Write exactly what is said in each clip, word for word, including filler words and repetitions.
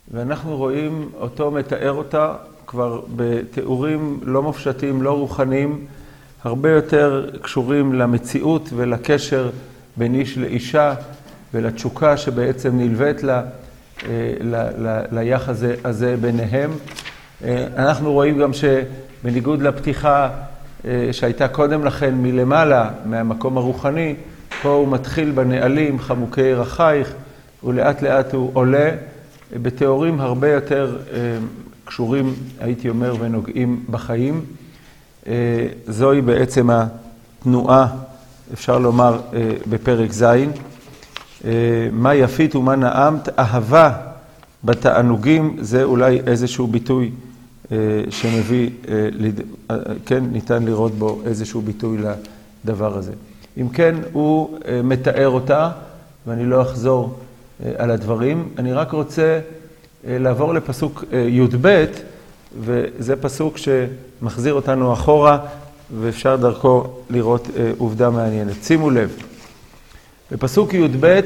ואנחנו רואים אותו מתאר אותה כבר בתיאורים לא מופשטים, לא רוחניים, הרבה יותר קשורים למציאות ולקשר בין איש לאישה ולתשוקה שבעצם נלווית לה, ל, ל, ליחס הזה, הזה ביניהם. אנחנו רואים גם שבניגוד לפתיחה שהייתה קודם לכן מלמעלה, מהמקום הרוחני, פה הוא מתחיל בנעלים חמוקי רחייך, ולאט לאט הוא עולה בתיאורים הרבה יותר קשורים, הייתי אומר, ונוגעים בחיים. זוהי בעצם התנועה, אפשר לומר, בפרק זין. מה יפית ומה נעמת, אהבה בתענוגים, זה אולי איזשהו ביטוי שמביא, כן, ניתן לראות בו איזשהו ביטוי לדבר הזה. אם כן, הוא מתאר אותה, ואני לא אחזור על הדברים. אני רק רוצה לעבור לפסוק י' ב', וזה פסוק שמחזיר אותנו אחורה, ואפשר דרכו לראות עובדה מעניינת. שימו לב, בפסוק י' ב',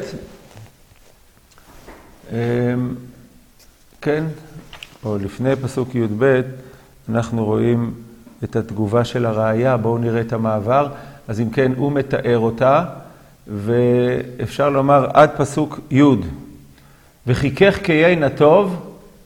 כן, או לפני פסוק י' ב', אנחנו רואים את התגובה של הראיה. בואו נראה את המעבר. אז אם כן, הוא מתאר אותה, ואפשר לומר עד פסוק י', וחיכך כיין הטוב,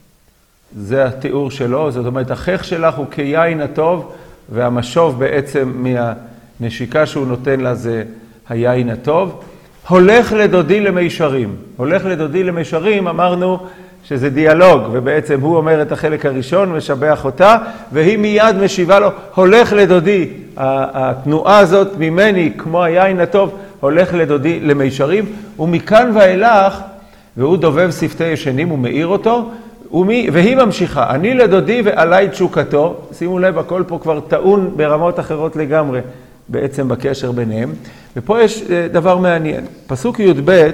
זה התיאור שלו, זאת אומרת, החך שלך הוא כיין הטוב, והמשוב בעצם מהנשיקה שהוא נותן לה זה היין הטוב. הולך לדודי למישרים. הולך לדודי למישרים, אמרנו שזה דיאלוג, ובעצם הוא אומר את החלק הראשון, משבח אותה, והיא מיד משיבה לו, הולך לדודי. התנועה הזאת ממני, כמו היין הטוב, הולך לדודי למישרים, ומכאן ואילך, והוא דובב שפתי ישנים ומאיר אותו, ומי, והיא ממשיכה, אני לדודי ועלי תשוקתו. שימו לב, הכל פה כבר טעון ברמות אחרות לגמרי, בעצם בקשר ביניהם. ופה יש דבר מעניין. פסוק י' ב',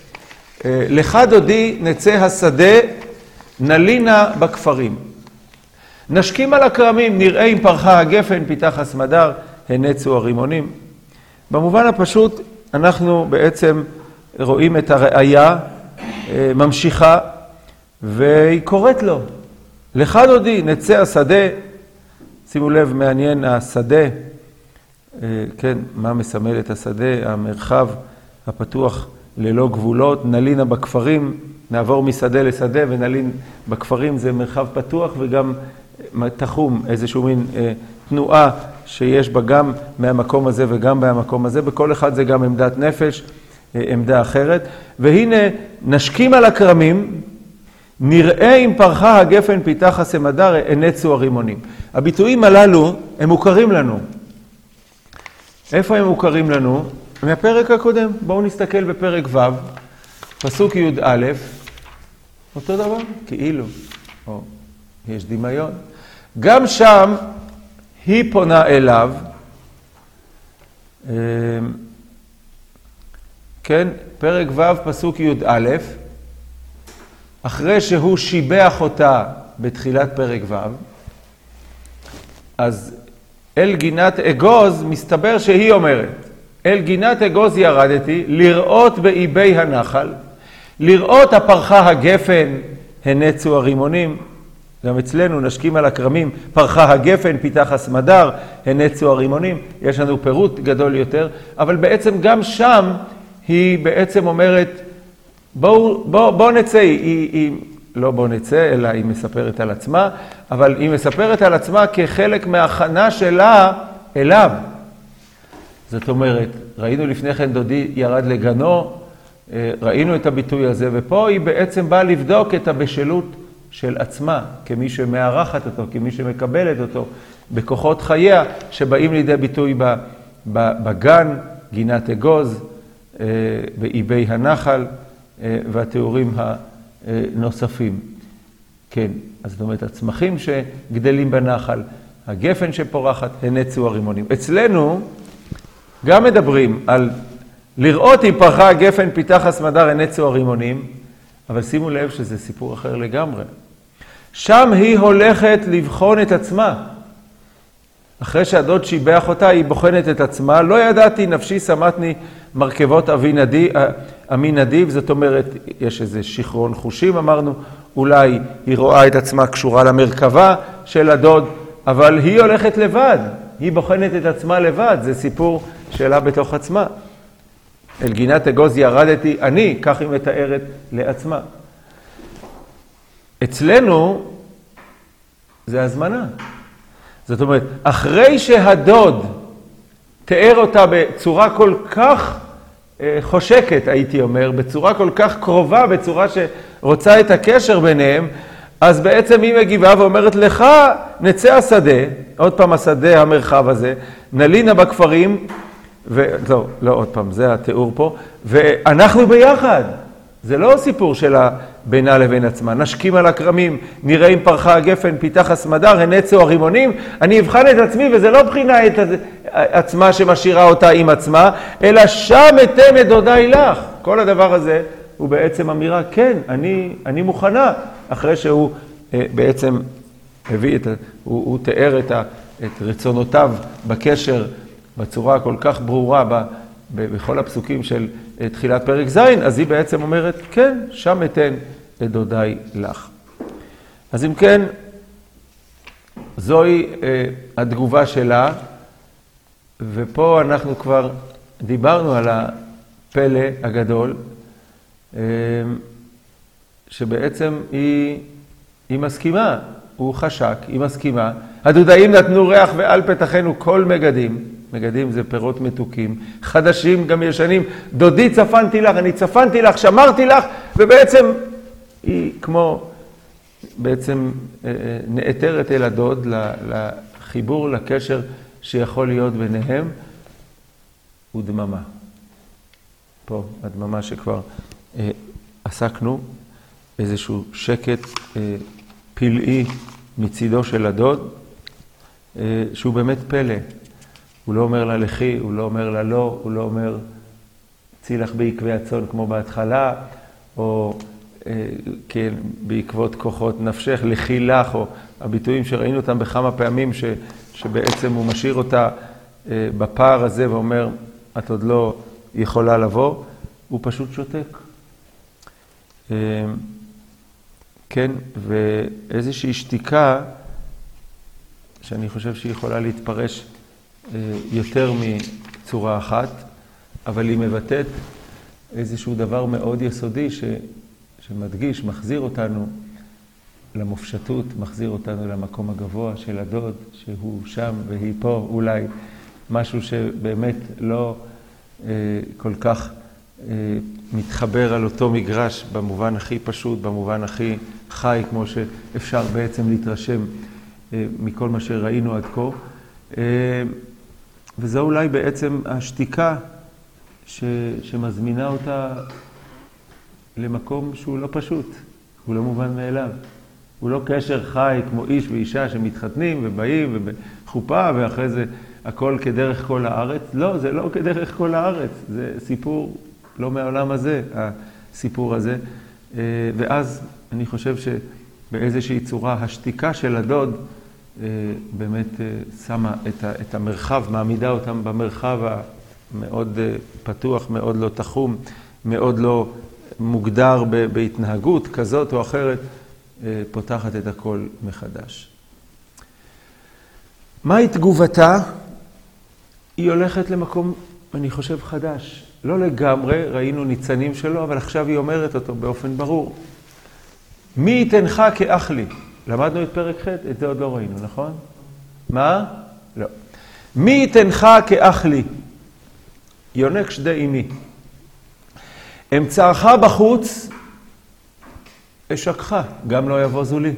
לך דודי נצא השדה, נלינה בכפרים. נשקים על הכרמים, נראה אם פרחה הגפן, פיתח הסמדר, הנצו הרימונים. במובן הפשוט, אנחנו בעצם רואים את הראיה ממשיכה, והיא קוראת לו, לך דודי נצא השדה. שימו לב, מעניין השדה, כן, מה מסמל את השדה? המרחב הפתוח ללא גבולות, נלינה בכפרים, נעבור משדה לשדה ונלין בכפרים, זה מרחב פתוח וגם תחום, איזשהו מין אה, תנועה שיש בה גם מהמקום הזה וגם מהמקום הזה, בכל אחד זה גם עמדת נפש, אה, עמדה אחרת. והנה, נשקים על הכרמים, נראה אם פרחה הגפן פיתח הסמדר, הנצו הרימונים. הביטויים הללו הם מוכרים לנו. איפה הם מוכרים לנו? מהפרק הקודם. בואו נסתכל בפרק ו', פסוק י' א', אותו דבר, כאילו, או יש דמיון. גם שם היא פונה אליו, כן, פרק ו' פסוק י' א', אחרי שהוא שיבח אותה בתחילת פרק ו', אז אל גינת אגוז מסתבר שהיא אומרת, אל גינת אגוז ירדתי לראות באיבי הנחל, לראות הפרחה הגפן, הנצו הרימונים. גם אצלנו נשקים על הכרמים, פרחה הגפן, פיתח הסמדר, הנצו הרימונים. יש לנו פירוט גדול יותר, אבל בעצם גם שם היא בעצם אומרת, בואו בוא, בוא נצא, היא, היא, לא בוא נצא, אלא היא מספרת על עצמה, אבל היא מספרת על עצמה כחלק מההכנה שלה אליו. זאת אומרת, ראינו לפני כן דודי ירד לגנו, ראינו את הביטוי הזה, ופה היא בעצם באה לבדוק את הבשלות של עצמה, כמי שמארחת אותו, כמי שמקבלת אותו, בכוחות חייה, שבאים לידי ביטוי בגן, גינת אגוז, באיבי הנחל, והתיאורים הנוספים. כן, אז זאת אומרת, הצמחים שגדלים בנחל, הגפן שפורחת, הנצו הרימונים. אצלנו גם מדברים על לראות אם פרחה הגפן, פיתח הסמדר, הנצו הרימונים, אבל שימו לב שזה סיפור אחר לגמרי. שם היא הולכת לבחון את עצמה. אחרי שהדוד שיבח אותה, היא בוחנת את עצמה. לא ידעתי, נפשי שמתני מרכבות אבי נדיב, אמי נדיב, זאת אומרת, יש איזה שכרון חושים, אמרנו, אולי היא רואה את עצמה קשורה למרכבה של הדוד, אבל היא הולכת לבד, היא בוחנת את עצמה לבד, זה סיפור שלה בתוך עצמה. אל גינת אגוז ירדתי אני, כך היא מתארת לעצמה. אצלנו זה הזמנה. זאת אומרת, אחרי שהדוד תיאר אותה בצורה כל כך חושקת, הייתי אומר, בצורה כל כך קרובה, בצורה שרוצה את הקשר ביניהם, אז בעצם היא מגיבה ואומרת לך, נצא השדה, עוד פעם השדה, המרחב הזה, נלינה בכפרים, ולא, לא עוד פעם, זה התיאור פה, ואנחנו ביחד. זה לא סיפור שלה בינה לבין עצמה. נשקים על הקרמים, נראה אם פרחה הגפן, פיתח הסמדר, הנצו הרימונים, אני אבחן את עצמי, וזה לא בחינה את עצמה שמשאירה אותה עם עצמה, אלא שם אתן את דודי לך. כל הדבר הזה הוא בעצם אמירה, כן, אני, אני מוכנה, אחרי שהוא אה, בעצם הביא את, הוא, הוא תיאר את, ה, את רצונותיו בקשר בצורה כל כך ברורה ב, ב, בכל הפסוקים של תחילת פרק ז', אז היא בעצם אומרת, כן, שם אתן את דודי לך. אז אם כן, זוהי אה, התגובה שלה, ופה אנחנו כבר דיברנו על הפלא הגדול, אה, שבעצם היא, היא מסכימה, הוא חשק, היא מסכימה. הדודאים נתנו ריח ועל פתחנו כל מגדים, מגדים זה פירות מתוקים, חדשים גם ישנים, דודי צפנתי לך, אני צפנתי לך, שמרתי לך, ובעצם היא כמו, בעצם נאתרת אל הדוד, לחיבור, לקשר שיכול להיות ביניהם, ודממה. פה הדממה שכבר אה, עסקנו, איזשהו שקט אה, פלאי מצידו של הדוד, אה, שהוא באמת פלא. הוא לא אומר לה לכי, הוא לא אומר לה לא, הוא לא אומר צי לך בעקבי הצאן כמו בהתחלה, או אה, כן, בעקבות כוחות נפשך, לכי לך, או הביטויים שראינו אותם בכמה פעמים, ש, שבעצם הוא משאיר אותה אה, בפער הזה ואומר, את עוד לא יכולה לבוא, הוא פשוט שותק. אה, כן, ואיזושהי שתיקה, שאני חושב שהיא יכולה להתפרש יותר מצורה אחת, אבל היא מבטאת איזשהו דבר מאוד יסודי ש, שמדגיש, מחזיר אותנו למופשטות, מחזיר אותנו למקום הגבוה של הדוד, שהוא שם והיא פה, אולי משהו שבאמת לא אה, כל כך אה, מתחבר על אותו מגרש במובן הכי פשוט, במובן הכי חי, כמו שאפשר בעצם להתרשם אה, מכל מה שראינו עד כה. אה, וזו אולי בעצם השתיקה ש, שמזמינה אותה למקום שהוא לא פשוט, הוא לא מובן מאליו. הוא לא קשר חי כמו איש ואישה שמתחתנים ובאים ובחופה ואחרי זה הכל כדרך כל הארץ. לא, זה לא כדרך כל הארץ, זה סיפור לא מהעולם הזה, הסיפור הזה. ואז אני חושב שבאיזושהי צורה השתיקה של הדוד באמת שמה את המרחב, מעמידה אותם במרחב המאוד פתוח, מאוד לא תחום, מאוד לא מוגדר בהתנהגות כזאת או אחרת, פותחת את הכל מחדש. מהי תגובתה? היא הולכת למקום, אני חושב, חדש. לא לגמרי, ראינו ניצנים שלו, אבל עכשיו היא אומרת אותו באופן ברור. מי יתנך כאח לי? למדנו את פרק ח', את זה עוד לא ראינו, נכון? מה? לא. מי יתנך כאח לי? יונק שדה אימי. אמצעך בחוץ, אשקך, גם לא יבוזו לי.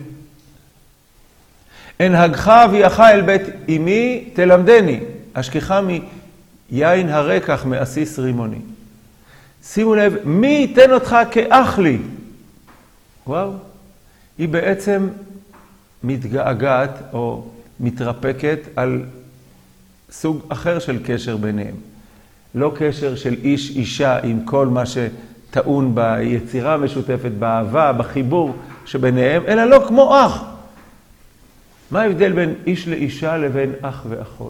אנהגך אביאך אל בית אמי, תלמדני, אשכחה מיין הרקח מאסיס רימוני. שימו לב, מי ייתן אותך כאח לי? וואו, היא בעצם מתגעגעת או מתרפקת על סוג אחר של קשר ביניהם. לא קשר של איש אישה עם כל מה שטעון ביצירה המשותפת, באהבה, בחיבור שביניהם, אלא לא כמו אח. מה ההבדל בין איש לאישה לבין אח ואחות?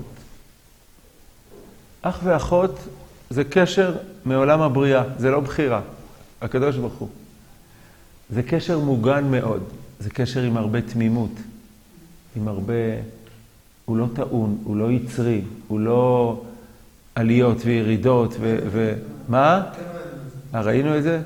אח ואחות זה קשר מעולם הבריאה, זה לא בחירה, הקדוש ברוך הוא. זה קשר מוגן מאוד, זה קשר עם הרבה תמימות, עם הרבה, הוא לא טעון, הוא לא יצרי, הוא לא עליות וירידות ו... ו... מה? ראינו את זה?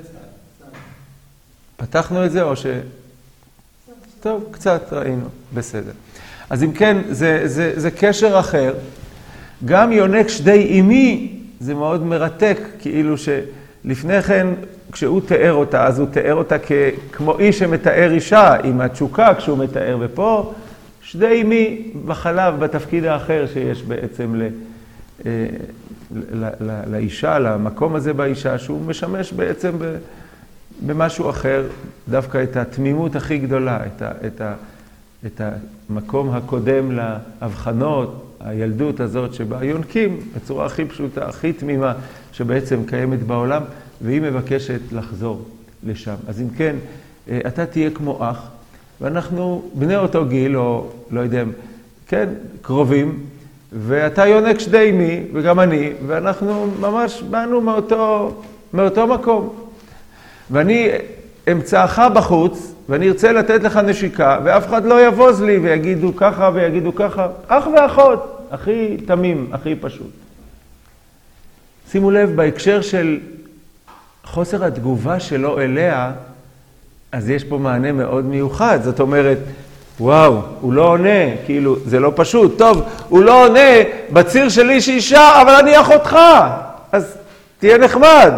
פתחנו את זה או ש... טוב, קצת ראינו, בסדר. אז אם כן, זה, זה, זה קשר אחר. גם יונק שדי אימי, זה מאוד מרתק, כאילו שלפני כן, כשהוא תיאר אותה, אז הוא תיאר אותה כ, כמו איש שמתאר אישה, עם התשוקה כשהוא מתאר, ופה שדי אימי בחלב, בתפקיד האחר שיש בעצם ל, ל, ל, לאישה, למקום הזה באישה, שהוא משמש בעצם ב, במשהו אחר, דווקא את התמימות הכי גדולה, את, ה, את, ה, את המקום הקודם להבחנות, הילדות הזאת שבה יונקים בצורה הכי פשוטה, הכי תמימה, שבעצם קיימת בעולם, והיא מבקשת לחזור לשם. אז אם כן, אתה תהיה כמו אח, ואנחנו בני אותו גיל, או לא יודע, כן, קרובים, ואתה יונק שדי אימי, וגם אני, ואנחנו ממש באנו מאותו, מאותו מקום. ואני אמצעך בחוץ, ואני ארצה לתת לך נשיקה, ואף אחד לא יבוז לי ויגידו ככה ויגידו ככה. אח ואחות, הכי תמים, הכי פשוט. שימו לב, בהקשר של חוסר התגובה שלו אליה, אז יש פה מענה מאוד מיוחד. זאת אומרת, וואו, הוא לא עונה, כאילו, זה לא פשוט. טוב, הוא לא עונה בציר של איש אישה, אבל אני אחותך. אז תהיה נחמד.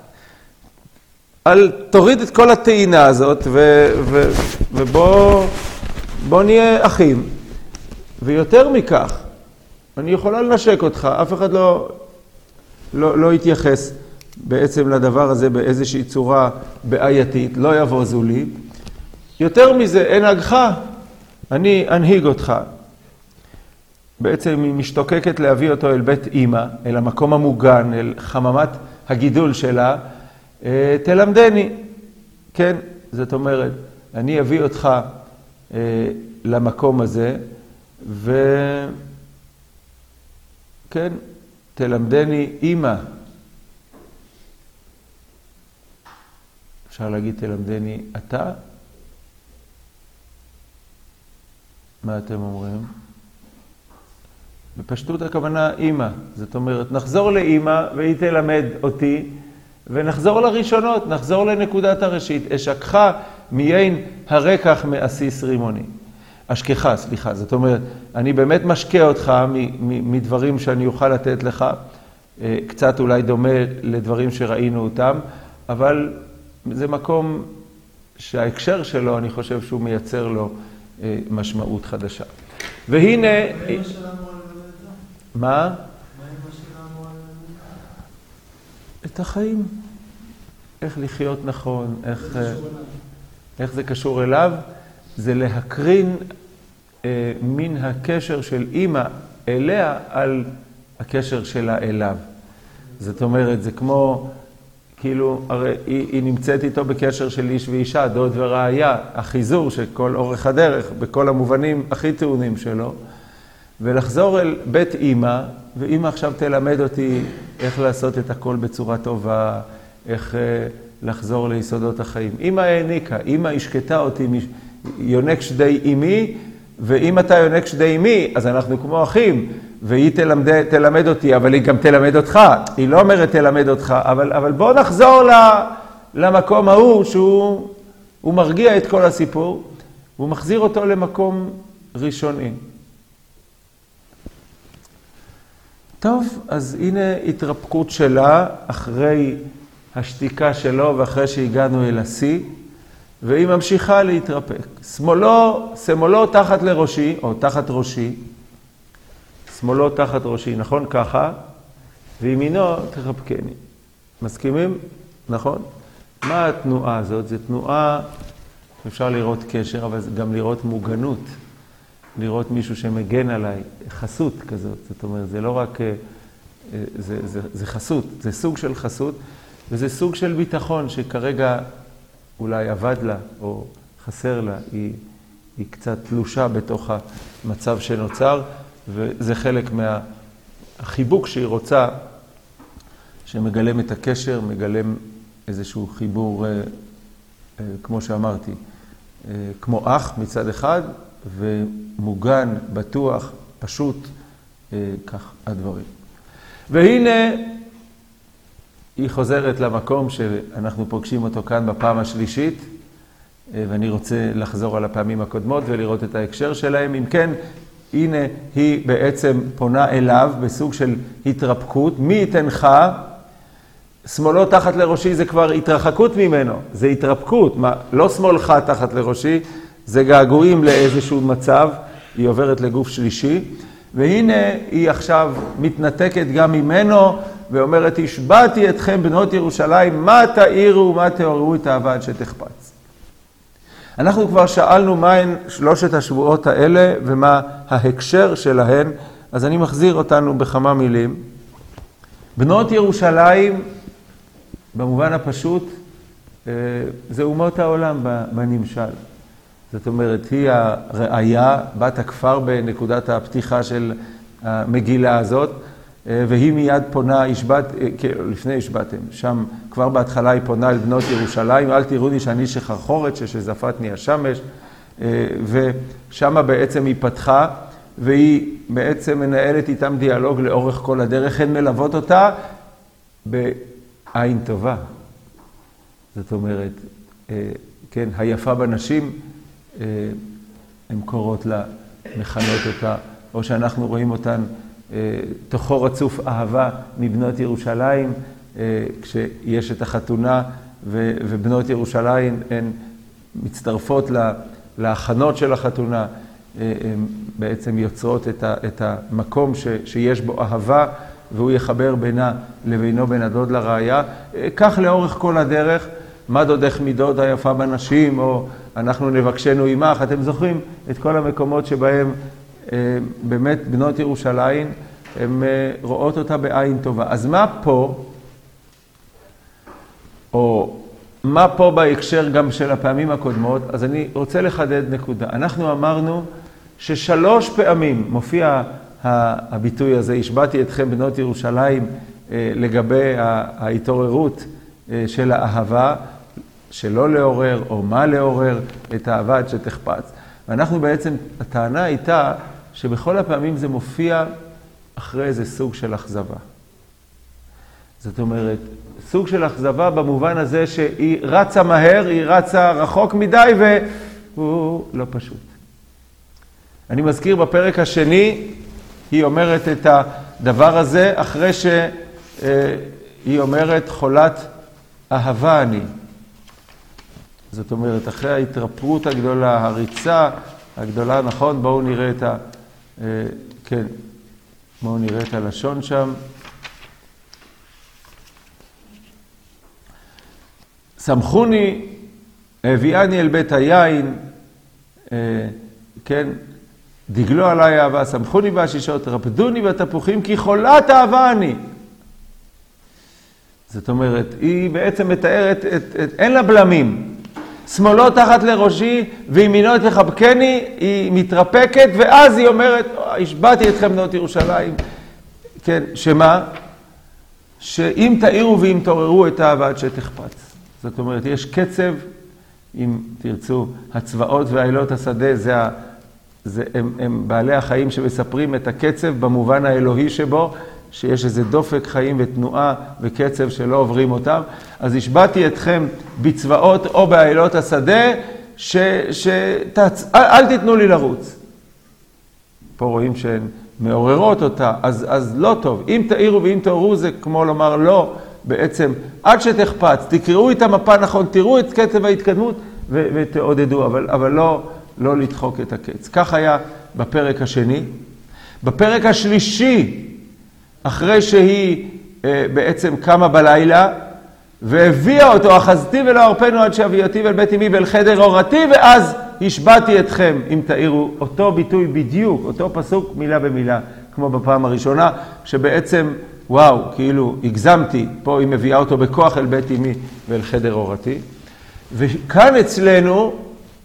אל תוריד את כל הטעינה הזאת, ו, ו, ובוא בוא נהיה אחים. ויותר מכך, אני יכולה לנשק אותך, אף אחד לא, לא, לא יתייחס בעצם לדבר הזה באיזושהי צורה בעייתית, לא יבוזו לי. יותר מזה, אין הגחה, אני אנהיג אותך. בעצם היא משתוקקת להביא אותו אל בית אמא, אל המקום המוגן, אל חממת הגידול שלה, תלמדני, כן, זאת אומרת, אני אביא אותך אה, למקום הזה, וכן, תלמדני אמא. אפשר להגיד תלמדני אתה? מה אתם אומרים? בפשטות הכוונה אמא, זאת אומרת, נחזור לאמא והיא תלמד אותי, ונחזור לראשונות, נחזור לנקודת הראשית. אשכחה מיין הרקח מאסיס רימוני. אשכחה, סליחה. זאת אומרת, אני באמת משקה אותך מדברים שאני אוכל לתת לך, קצת אולי דומה לדברים שראינו אותם, אבל זה מקום שההקשר שלו, אני חושב שהוא מייצר לו משמעות חדשה. והנה... מה? את החיים. איך לחיות נכון, איך, איך זה קשור אליו. זה להקרין אה, מן הקשר של אמא אליה על הקשר שלה אליו. זאת אומרת, זה כמו, כאילו, הרי היא, היא נמצאת איתו בקשר של איש ואישה, דוד ורעיה, החיזור של כל אורך הדרך, בכל המובנים הכי טעונים שלו, ולחזור אל בית אמא, ואמא עכשיו תלמד אותי איך לעשות את הכל בצורה טובה, איך לחזור ליסודות החיים. אמא העניקה, אמא השקטה אותי, יונק שדי אמי, ואם אתה יונק שדי אמי, אז אנחנו כמו אחים, והיא תלמד, תלמד אותי, אבל היא גם תלמד אותך. היא לא אומרת תלמד אותך, אבל, אבל בוא נחזור למקום ההוא, שהוא הוא מרגיע את כל הסיפור, והוא מחזיר אותו למקום ראשוני. טוב, אז הנה התרפקות שלה אחרי השתיקה שלו ואחרי שהגענו אל השיא, והיא ממשיכה להתרפק. שמאלו, שמאלו תחת לראשי, או תחת ראשי, שמאלו תחת ראשי, נכון ככה, וימינו תחבקני. מסכימים? נכון? מה התנועה הזאת? זו תנועה, אפשר לראות קשר, אבל גם לראות מוגנות. לראות מישהו שמגן עליי, חסות כזאת. זאת אומרת, זה לא רק, זה, זה, זה חסות, זה סוג של חסות, וזה סוג של ביטחון שכרגע אולי עבד לה או חסר לה, היא, היא קצת תלושה בתוך המצב שנוצר, וזה חלק מהחיבוק שהיא רוצה, שמגלם את הקשר, מגלם איזשהו חיבור כמו שאמרתי, כמו אח מצד אחד, ומוגן, בטוח, פשוט, כך הדברים. והנה, היא חוזרת למקום שאנחנו פוגשים אותו כאן בפעם השלישית, ואני רוצה לחזור על הפעמים הקודמות ולראות את ההקשר שלהם. אם כן, הנה היא בעצם פונה אליו בסוג של התרפקות. מי יתנך? שמאלו תחת לראשי זה כבר התרחקות ממנו, זה התרפקות. מה, לא שמאלך תחת לראשי, זה געגועים לאיזשהו מצב, היא עוברת לגוף שלישי. והנה היא עכשיו מתנתקת גם ממנו, ואומרת, השבעתי אתכם בנות ירושלים, מה תאירו ומה תעוררו את האהבה עד שתחפץ. אנחנו כבר שאלנו מהן שלושת השבועות האלה, ומה ההקשר שלהן, אז אני מחזיר אותנו בכמה מילים. בנות ירושלים, במובן הפשוט, זה אומות העולם בנמשל. זאת אומרת, היא הראיה, בת הכפר בנקודת הפתיחה של המגילה הזאת, והיא מיד פונה, השבט, לפני השבטם, שם כבר בהתחלה היא פונה אל בנות ירושלים, אל תראוני שאני שחרחורת, ששזפתני השמש, ושם בעצם היא פתחה, והיא בעצם מנהלת איתם דיאלוג לאורך כל הדרך, הן מלוות אותה בעין טובה. זאת אומרת, כן, היפה בנשים, הן קוראות לה, מכנות אותה, או שאנחנו רואים אותן, תוכו רצוף אהבה מבנות ירושלים, כשיש את החתונה, ובנות ירושלים הן מצטרפות להכנות של החתונה, הן בעצם יוצרות את המקום שיש בו אהבה, והוא יחבר בינה לבינו בין הדוד לראיה. כך לאורך כל הדרך, מה דודך מדוד היפה בנשים, או אנחנו נבקשנו עמך. אתם זוכרים את כל המקומות שבהם באמת בנות ירושלים, הן רואות אותה בעין טובה. אז מה פה, או מה פה בהקשר גם של הפעמים הקודמות? אז אני רוצה לחדד נקודה. אנחנו אמרנו ששלוש פעמים מופיע הביטוי הזה, השבעתי אתכם בנות ירושלים, לגבי ההתעוררות של האהבה, שלא לעורר או מה לעורר את האהבה עד שתחפץ. ואנחנו בעצם, הטענה הייתה שבכל הפעמים זה מופיע אחרי איזה סוג של אכזבה. זאת אומרת, סוג של אכזבה במובן הזה שהיא רצה מהר, היא רצה רחוק מדי והוא לא פשוט. אני מזכיר בפרק השני, היא אומרת את הדבר הזה אחרי שהיא אומרת חולת אהבה אני. זאת אומרת, אחרי ההתרפרות הגדולה, הריצה הגדולה, נכון? בואו נראה את ה... כן, בואו נראה את הלשון שם. שמחוני, הביאני אל בית היין, כן, דגלו עליי אהבה, שמחוני בהשישות, רפדוני בתפוחים, כי חולת אהבה אני. זאת אומרת, היא בעצם מתארת, את, את, אין לה בלמים. שמאלו תחת לראשי, וימינו תחבקני, היא מתרפקת, ואז היא אומרת, השבעתי אתכם בנות ירושלים. כן, שמה? שאם תאירו ואם תעוררו את האהבה עד שתחפץ. זאת אומרת, יש קצב, אם תרצו, הצבאות והעילות השדה, זה, זה, הם, הם בעלי החיים שמספרים את הקצב במובן האלוהי שבו, שיש איזה דופק חיים ותנועה וקצב שלא עוברים אותם. אז השבעתי אתכם בצבאות או בעילות השדה, ש, שתצ... אל, אל תיתנו לי לרוץ. פה רואים שהן מעוררות אותה, אז, אז לא טוב. אם תאירו ואם תעוררו זה כמו לומר לא, בעצם עד שתחפץ, תקראו את המפה נכון, תראו את קצב ההתקדמות ו- ותעודדו, אבל, אבל לא, לא לדחוק את הקץ. כך היה בפרק השני. בפרק השלישי, אחרי שהיא אה, בעצם קמה בלילה, והביאה אותו, אחזתי ולא ארפנו עד שאביאתי ואל בית אמי ואל חדר אורתי, ואז השבעתי אתכם, אם תאירו, אותו ביטוי בדיוק, אותו פסוק מילה במילה, כמו בפעם הראשונה, שבעצם, וואו, כאילו, הגזמתי, פה היא מביאה אותו בכוח אל בית אמי ואל חדר אורתי. וכאן אצלנו,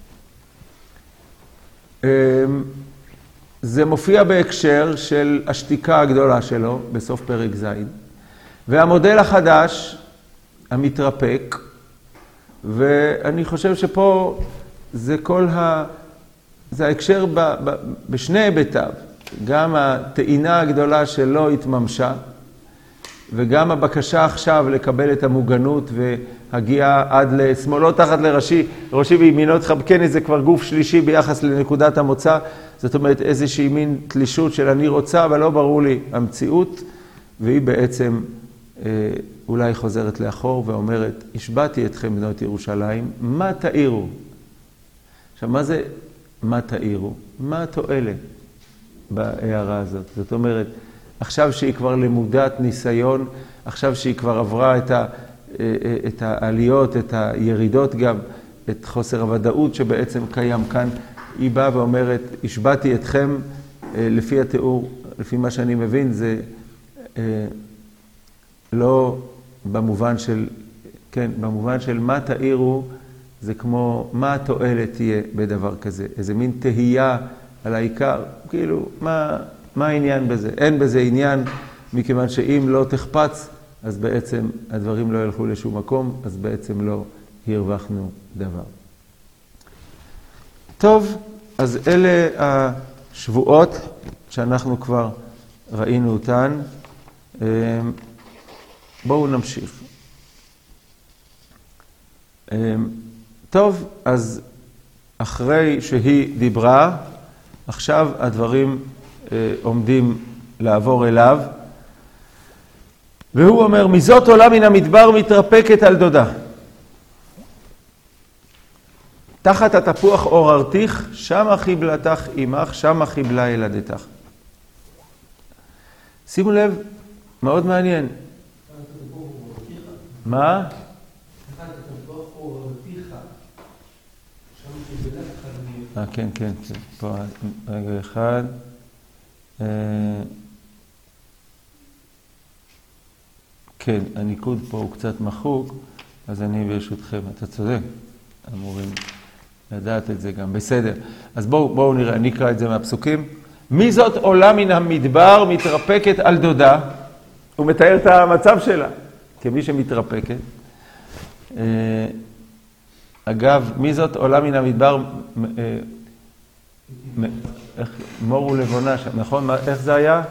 זה מופיע בהקשר של השתיקה הגדולה שלו, בסוף פרק ז', והמודל החדש, המתרפק, ואני חושב שפה זה כל ה... זה ההקשר ב... ב... בשני היבטיו. גם הטעינה הגדולה שלא התממשה, וגם הבקשה עכשיו לקבל את המוגנות והגיעה עד לשמאלו תחת לראשי, ראשי וימינו תחבקני, זה כבר גוף שלישי ביחס לנקודת המוצא. זאת אומרת איזושהי מין תלישות של אני רוצה, אבל לא ברור לי המציאות, והיא בעצם אה, אולי חוזרת לאחור ואומרת, השבעתי אתכם בנות ירושלים, מה תאירו? עכשיו, מה זה מה תאירו? מה התועלת בהערה הזאת? זאת אומרת, עכשיו שהיא כבר למודת ניסיון, עכשיו שהיא כבר עברה את, ה, את העליות, את הירידות גם, את חוסר הוודאות שבעצם קיים כאן, היא באה ואומרת, השבעתי אתכם, לפי התיאור, לפי מה שאני מבין, זה לא במובן של, כן, במובן של מה תאירו, זה כמו מה התועלת תהיה בדבר כזה, איזה מין תהייה על העיקר, כאילו, מה, מה העניין בזה? אין בזה עניין, מכיוון שאם לא תחפץ, אז בעצם הדברים לא ילכו לשום מקום, אז בעצם לא הרווחנו דבר. טוב, אז אלה השבועות שאנחנו כבר ראינו אותן. בואו נמשיך. טוב, אז אחרי שהיא דיברה, עכשיו הדברים עומדים לעבור אליו, והוא אומר, מזאת עולה מן המדבר מתרפקת על דודה. תחת התפוח עוררתיך, שמה חיבלתך עמך, שמה חיבלה ילדתך. שימו לב, מאוד מעניין. מה? תחת התפוח עוררתיך, שמה חיבלתך. אה, כן, כן, כן. פה רגע אחד. כן, הניקוד פה הוא קצת מחוק, אז אני ברשותכם, אתה צודק, אמורים לדעת את זה גם. בסדר, אז בואו, בואו נראה, אני אקרא את זה מהפסוקים. מי זאת עולה מן המדבר מתרפקת על דודה? הוא מתאר את המצב שלה, כמי שמתרפקת. אגב, מי זאת עולה מן המדבר? מור ולבונה שם, נכון? איך זה היה?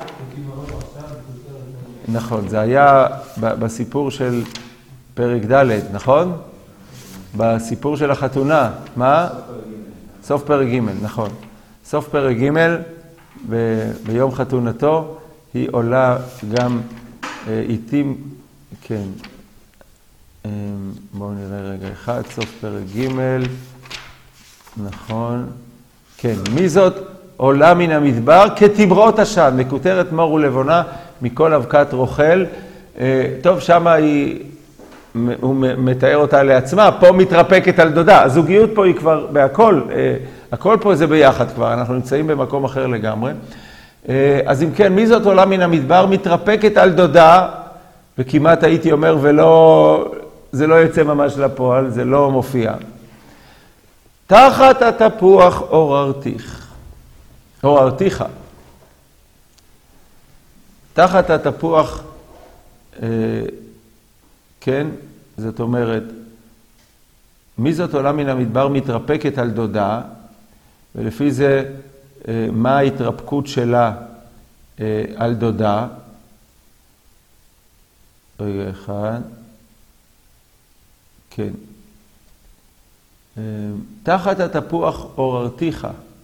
נכון, זה היה בסיפור של פרק ד', נכון? בסיפור של החתונה, מה? סוף פרק ג', נכון. סוף פרק ג', ביום חתונתו, היא עולה גם עיתים, כן, בואו נראה רגע אחד, סוף פרק ג', נכון, כן, מי זאת עולה מן המדבר כתמרות עשן, מקוטרת מור ולבונה מכל אבקת רוכל. טוב, שמה היא, הוא מתאר אותה לעצמה, פה מתרפקת על דודה. הזוגיות פה היא כבר בהכל, הכל פה זה ביחד כבר, אנחנו נמצאים במקום אחר לגמרי. אז אם כן, מי זאת עולה מן המדבר מתרפקת על דודה, וכמעט הייתי אומר, ולא, זה לא יצא ממש לפועל, זה לא מופיע. תחת התפוח עוררתיך, עוררתיך. תחת התפוח, אה, כן, זאת אומרת, מי זאת עולה מן המדבר מתרפקת על דודה, ולפי זה, אה, מה ההתרפקות שלה אה, על דודה? רגע אחד, כן. תחת התפוח עוררתיך,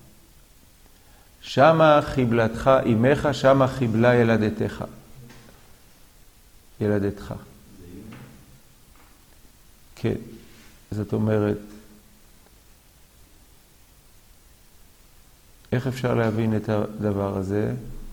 שמה חיבלתך אמך, שמה חיבלה ילדתך. ילדתך. כן, זאת אומרת, איך אפשר להבין את הדבר הזה?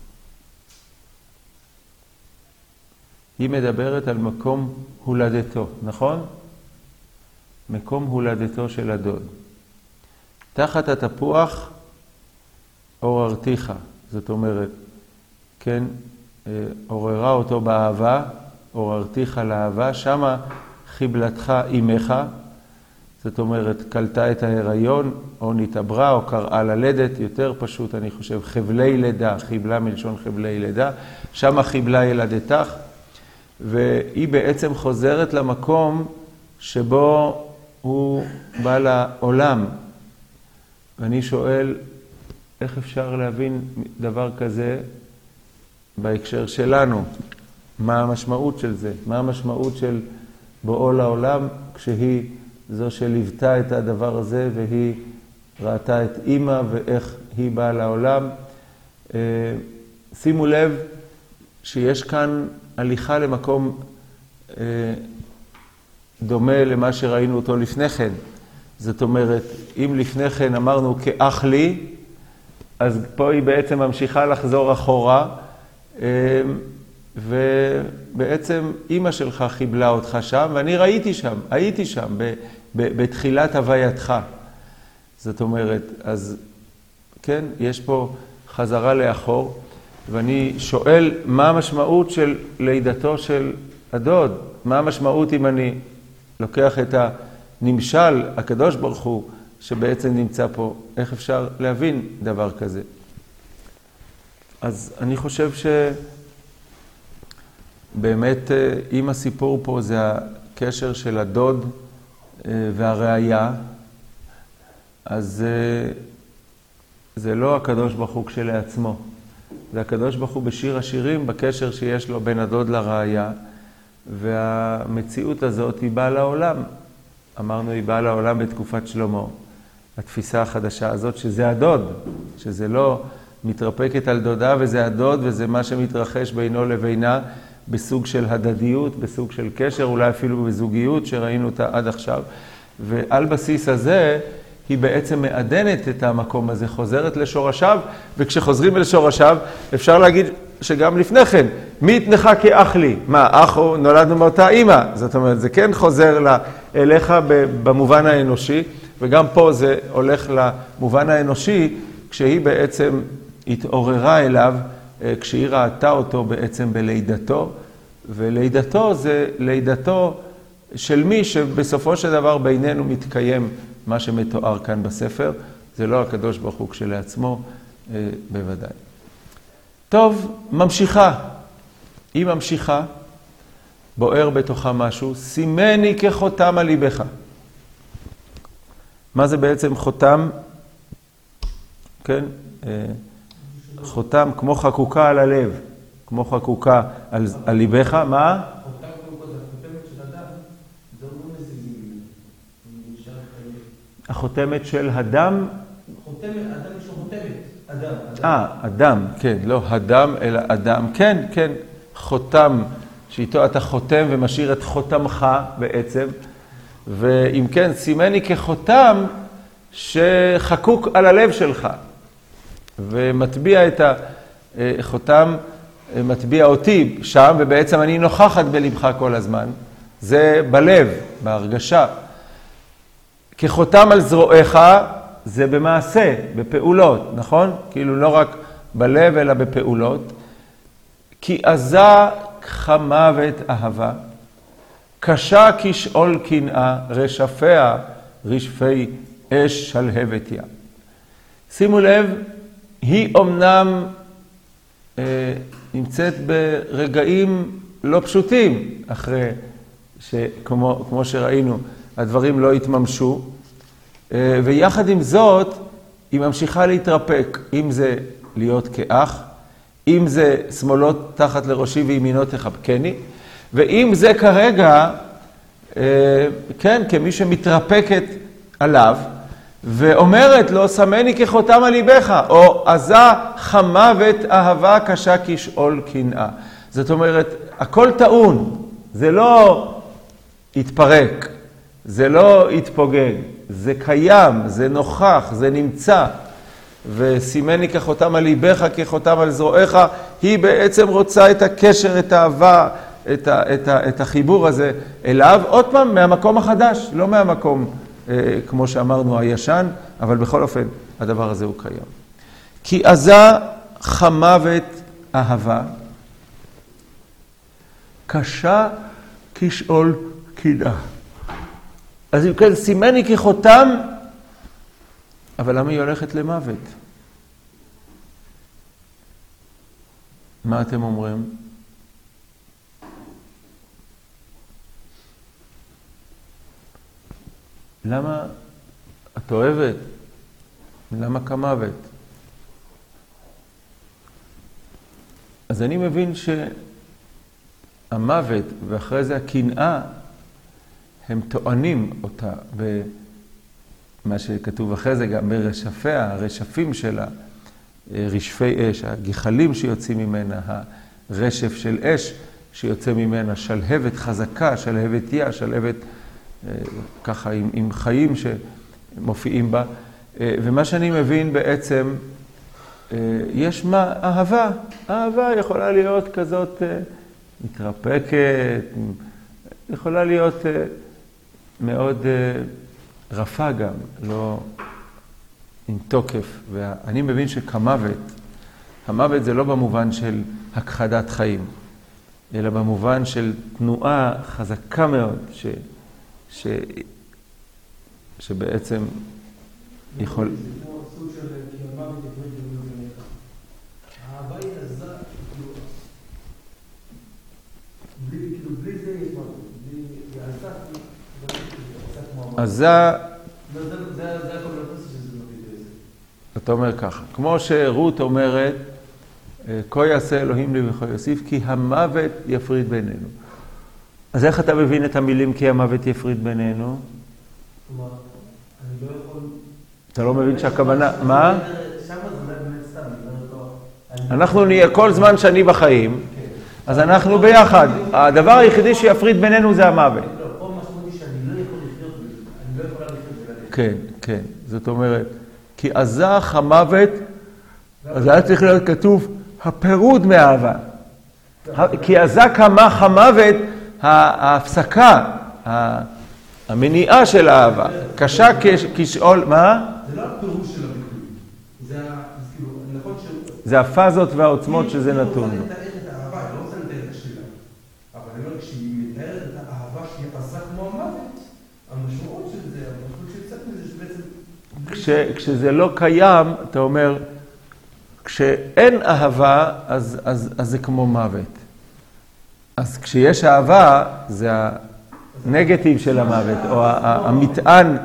היא מדברת על מקום הולדתו, נכון? מקום הולדתו של הדוד. תחת התפוח עוררתיך, זאת אומרת, כן, עוררה אותו באהבה, עוררתיך לאהבה, שמה חיבלתך אמך, זאת אומרת, קלטה את ההיריון, או נתעברה, או קראה ללדת, יותר פשוט, אני חושב, חבלי לידה, חיבלה מלשון חבלי לידה, שמה חיבלה ילדתך, והיא בעצם חוזרת למקום שבו הוא בא לעולם. ואני שואל, איך אפשר להבין דבר כזה בהקשר שלנו? מה המשמעות של זה? מה המשמעות של בואו לעולם כשהיא זו שליוותה את הדבר הזה והיא ראתה את אמא ואיך היא באה לעולם? שימו לב שיש כאן הליכה למקום דומה למה שראינו אותו לפני כן. זאת אומרת, אם לפני כן אמרנו כאח לי, אז פה היא בעצם ממשיכה לחזור אחורה, ובעצם אמא שלך חיבלה אותך שם, ואני ראיתי שם, הייתי שם, ב- ב- בתחילת הווייתך. זאת אומרת, אז כן, יש פה חזרה לאחור, ואני שואל מה המשמעות של לידתו של הדוד? מה המשמעות אם אני לוקח את הנמשל, הקדוש ברוך הוא, שבעצם נמצא פה? איך אפשר להבין דבר כזה? אז אני חושב שבאמת אם הסיפור פה זה הקשר של הדוד והראיה, אז זה לא הקדוש ברוך הוא כשלעצמו. זה הקדוש ברוך הוא בשיר השירים, בקשר שיש לו בין הדוד לראיה, והמציאות הזאת היא באה לעולם. אמרנו, היא באה לעולם בתקופת שלמה. התפיסה החדשה הזאת שזה הדוד, שזה לא מתרפקת על דודה וזה הדוד וזה מה שמתרחש בינו לבינה בסוג של הדדיות, בסוג של קשר, אולי אפילו בזוגיות שראינו אותה עד עכשיו. ועל בסיס הזה היא בעצם מעדנת את המקום הזה, חוזרת לשורשיו, וכשחוזרים לשורשיו אפשר להגיד שגם לפני כן, מי יתנך כאח לי? מה, אח הוא נולדנו מאותה אימא? זאת אומרת, זה כן חוזר אליך במובן האנושי, וגם פה זה הולך למובן האנושי, כשהיא בעצם התעוררה אליו, כשהיא ראתה אותו בעצם בלידתו, ולידתו זה לידתו של מי שבסופו של דבר בינינו מתקיים מה שמתואר כאן בספר. זה לא הקדוש ברוך הוא כשלעצמו, בוודאי. טוב, ממשיכה. היא ממשיכה, בוער בתוכה משהו, סימני כחותם על ליבך. מה זה בעצם חותם? כן, חותם כמו חקוקה על הלב, כמו חקוקה על, על ליבך. מה? חותם כמו כזה, החותמת של אדם, זה לא מזיזים. החותמת של הדם? חותמת, אדם יש לו חותמת, אדם. אה, אדם, כן, לא הדם אלא אדם. כן, כן, חותם, שאיתו אתה חותם ומשאיר את חותמך בעצם. ואם כן, סימני כחותם שחקוק על הלב שלך. ומטביע את החותם, מטביע אותי שם, ובעצם אני נוכחת בלבך כל הזמן. זה בלב, בהרגשה. כחותם על זרועיך, זה במעשה, בפעולות, נכון? כאילו לא רק בלב, אלא בפעולות. כי עזה כמוות אהבה, קשה כשאול קנאה, רשפיה רשפי אש שלהבת ים. שימו לב, היא אומנם אה, נמצאת ברגעים לא פשוטים, אחרי שכמו כמו שראינו, הדברים לא התממשו, אה, ויחד עם זאת, היא ממשיכה להתרפק, אם זה להיות כאח, אם זה שמאלות תחת לראשי וימינות תחבקני, ואם זה כרגע, אה, כן, כמי שמתרפקת עליו, ואומרת לו, שמני כחותם על ליבך, או עזה חמוות אהבה קשה כשאול קנאה. זאת אומרת, הכל טעון, זה לא התפרק, זה לא התפוגג, זה קיים, זה נוכח, זה נמצא. ושימני כחותם על ליבך, כחותם על זרועיך, היא בעצם רוצה את הקשר, את האהבה, את, ה, את, ה, את החיבור הזה אליו, עוד פעם מהמקום החדש, לא מהמקום אה, כמו שאמרנו הישן, אבל בכל אופן הדבר הזה הוא קיים. כי עזה חמוות אהבה, קשה כשאול קנאה. אז אם כן, סימני כחותם, אבל למה היא הולכת למוות? מה אתם אומרים? למה את אוהבת? למה כמוות? אז אני מבין שהמוות ואחרי זה הקנאה, הם טוענים אותה במה שכתוב אחרי זה גם ברשפיה, הרשפים שלה, רשפי אש, הגחלים שיוצאים ממנה, הרשף של אש שיוצא ממנה, שלהבת חזקה, שלהבת יה, שלהבת ככה עם, עם חיים שמופיעים בה. ומה שאני מבין בעצם, יש מה? אהבה. אהבה יכולה להיות כזאת מתרפקת, יכולה להיות מאוד רפה גם, לא עם תוקף. ואני מבין שכמוות, המוות זה לא במובן של הכחדת חיים, אלא במובן של תנועה חזקה מאוד, ש, ש, שבעצם יכול... זה כמו סוג של המוות יפריד במובניך. האהבה היא עזה, כאילו בלי זה יש מוות, בלי עזה, עזה... זה הקונוטציה שזה מביא בזה. אתה אומר ככה, כמו שרות אומרת, כה יעשה אלוהים לי וכה יוסיף, כי המוות יפריד בינינו. אז איך אתה מבין את המילים כי המוות יפריד בינינו? כלומר, אני לא יכול... אתה לא מבין שהכוונה... מה? שם זה באמת סתם, אנחנו נהיה כל זמן שאני בחיים, אז אנחנו ביחד. הדבר היחידי שיפריד בינינו זה המוות. לא, פה משמעותי שאני לא יכול לחיות בזה, אני לא יכולה לחיות בזה. כן, כן. זאת אומרת, כי עזך המוות, אז היה צריך להיות כתוב, הפירוד מהאהבה. כי עזק המח המוות, ההפסקה, המניעה של האהבה. קשה כשאול, מה? זה לא הפירוש של הביטוי. זה כאילו, נכון ש... זה הפאזות והעוצמות שזה נתון. אני רוצה לתאר את האהבה, אני לא רוצה לתאר את השלילה. אבל אני אומר, כשהיא מתארת את האהבה שהיא עזה כמו המוות, המשמעות של זה, המשמעות שיוצאת מזה שבעצם... כשזה לא קיים, אתה אומר, כשאין אהבה, אז, אז, אז זה כמו מוות. אז כשיש אהבה, זה הנגטיב של המוות, או המטען,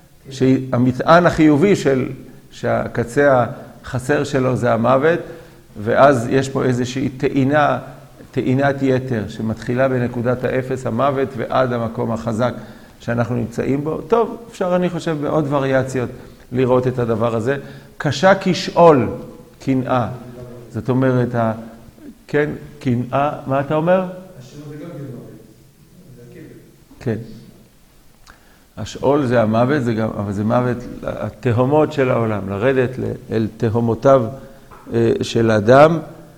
המטען החיובי של, שהקצה החסר שלו זה המוות, ואז יש פה איזושהי טעינה, טעינת יתר, שמתחילה בנקודת האפס, המוות, ועד המקום החזק שאנחנו נמצאים בו. טוב, אפשר, אני חושב, בעוד וריאציות לראות את הדבר הזה. קשה כשאול, קנאה. זאת אומרת, ה... כן, קנאה, מה אתה אומר? השאול זה גם כן מוות. זה הכיוון. כן. השאול זה המוות, זה גם, אבל זה מוות, התהומות של העולם, לרדת אל תהומותיו של האדם.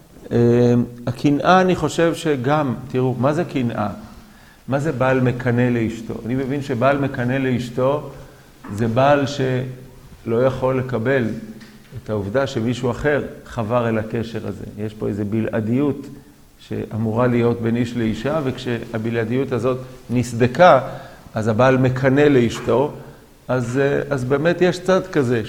הקנאה, אני חושב שגם, תראו, מה זה קנאה? מה זה בעל מקנא לאשתו? אני מבין שבעל מקנא לאשתו זה בעל שלא יכול לקבל את העובדה שמישהו אחר חבר אל הקשר הזה. יש פה איזו בלעדיות שאמורה להיות בין איש לאישה, וכשהבלעדיות הזאת נסדקה, אז הבעל מקנא לאשתו, אז, אז באמת יש צד כזה,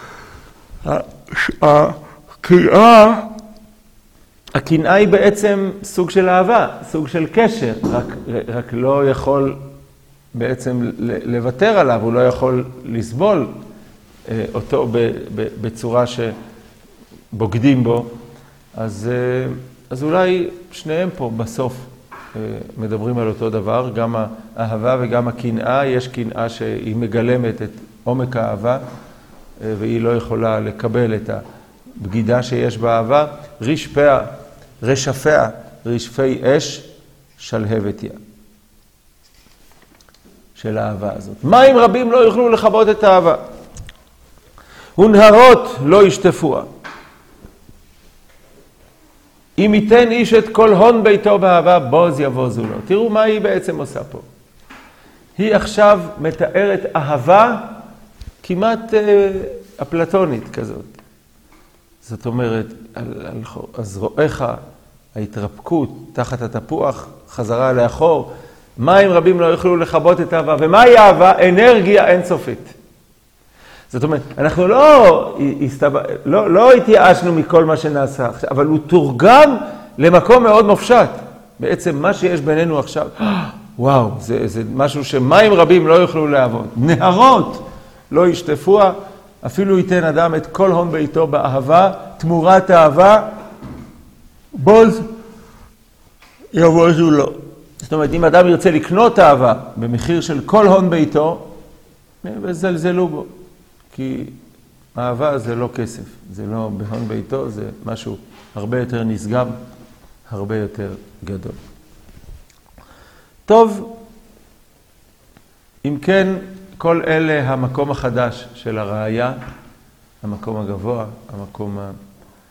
שהקנאה, הקנאה היא בעצם סוג של אהבה, סוג של קשר, רק, רק לא יכול בעצם לוותר עליו, הוא לא יכול לסבול אותו בצורה שבוגדים בו. אז, אז אולי שניהם פה בסוף מדברים על אותו דבר, גם האהבה וגם הקנאה. יש קנאה שהיא מגלמת את עומק האהבה, והיא לא יכולה לקבל את הבגידה שיש באהבה. רשפיה, רשפיה, רשפי אש, שלהבת יה. של האהבה הזאת. מים רבים לא יוכלו לכבות את האהבה. ונהרות לא ישטפוה. אם ייתן איש את כל הון ביתו באהבה, בוז יבוזו לו. תראו מה היא בעצם עושה פה. היא עכשיו מתארת אהבה כמעט אה, אפלטונית כזאת. זאת אומרת, על, על הזרועיך, ההתרפקות תחת התפוח, חזרה לאחור, מים רבים לא יוכלו לכבות את האהבה. ומה היא אהבה? אנרגיה אינסופית. זאת אומרת, אנחנו לא, לא, לא התייאשנו מכל מה שנעשה עכשיו, אבל הוא תורגם למקום מאוד מופשט. בעצם מה שיש בינינו עכשיו, וואו, זה, זה משהו שמים רבים לא יוכלו לעבוד. נהרות לא ישטפוה, אפילו ייתן אדם את כל הון ביתו באהבה, תמורת אהבה, בוז יבוזו לו. זאת אומרת, אם אדם ירצה לקנות אהבה במחיר של כל הון ביתו, וזלזלו בו. כי אהבה זה לא כסף, זה לא בהון ביתו, זה משהו הרבה יותר נשגב, הרבה יותר גדול. טוב, אם כן, כל אלה המקום החדש של הראיה, המקום הגבוה, המקום ה...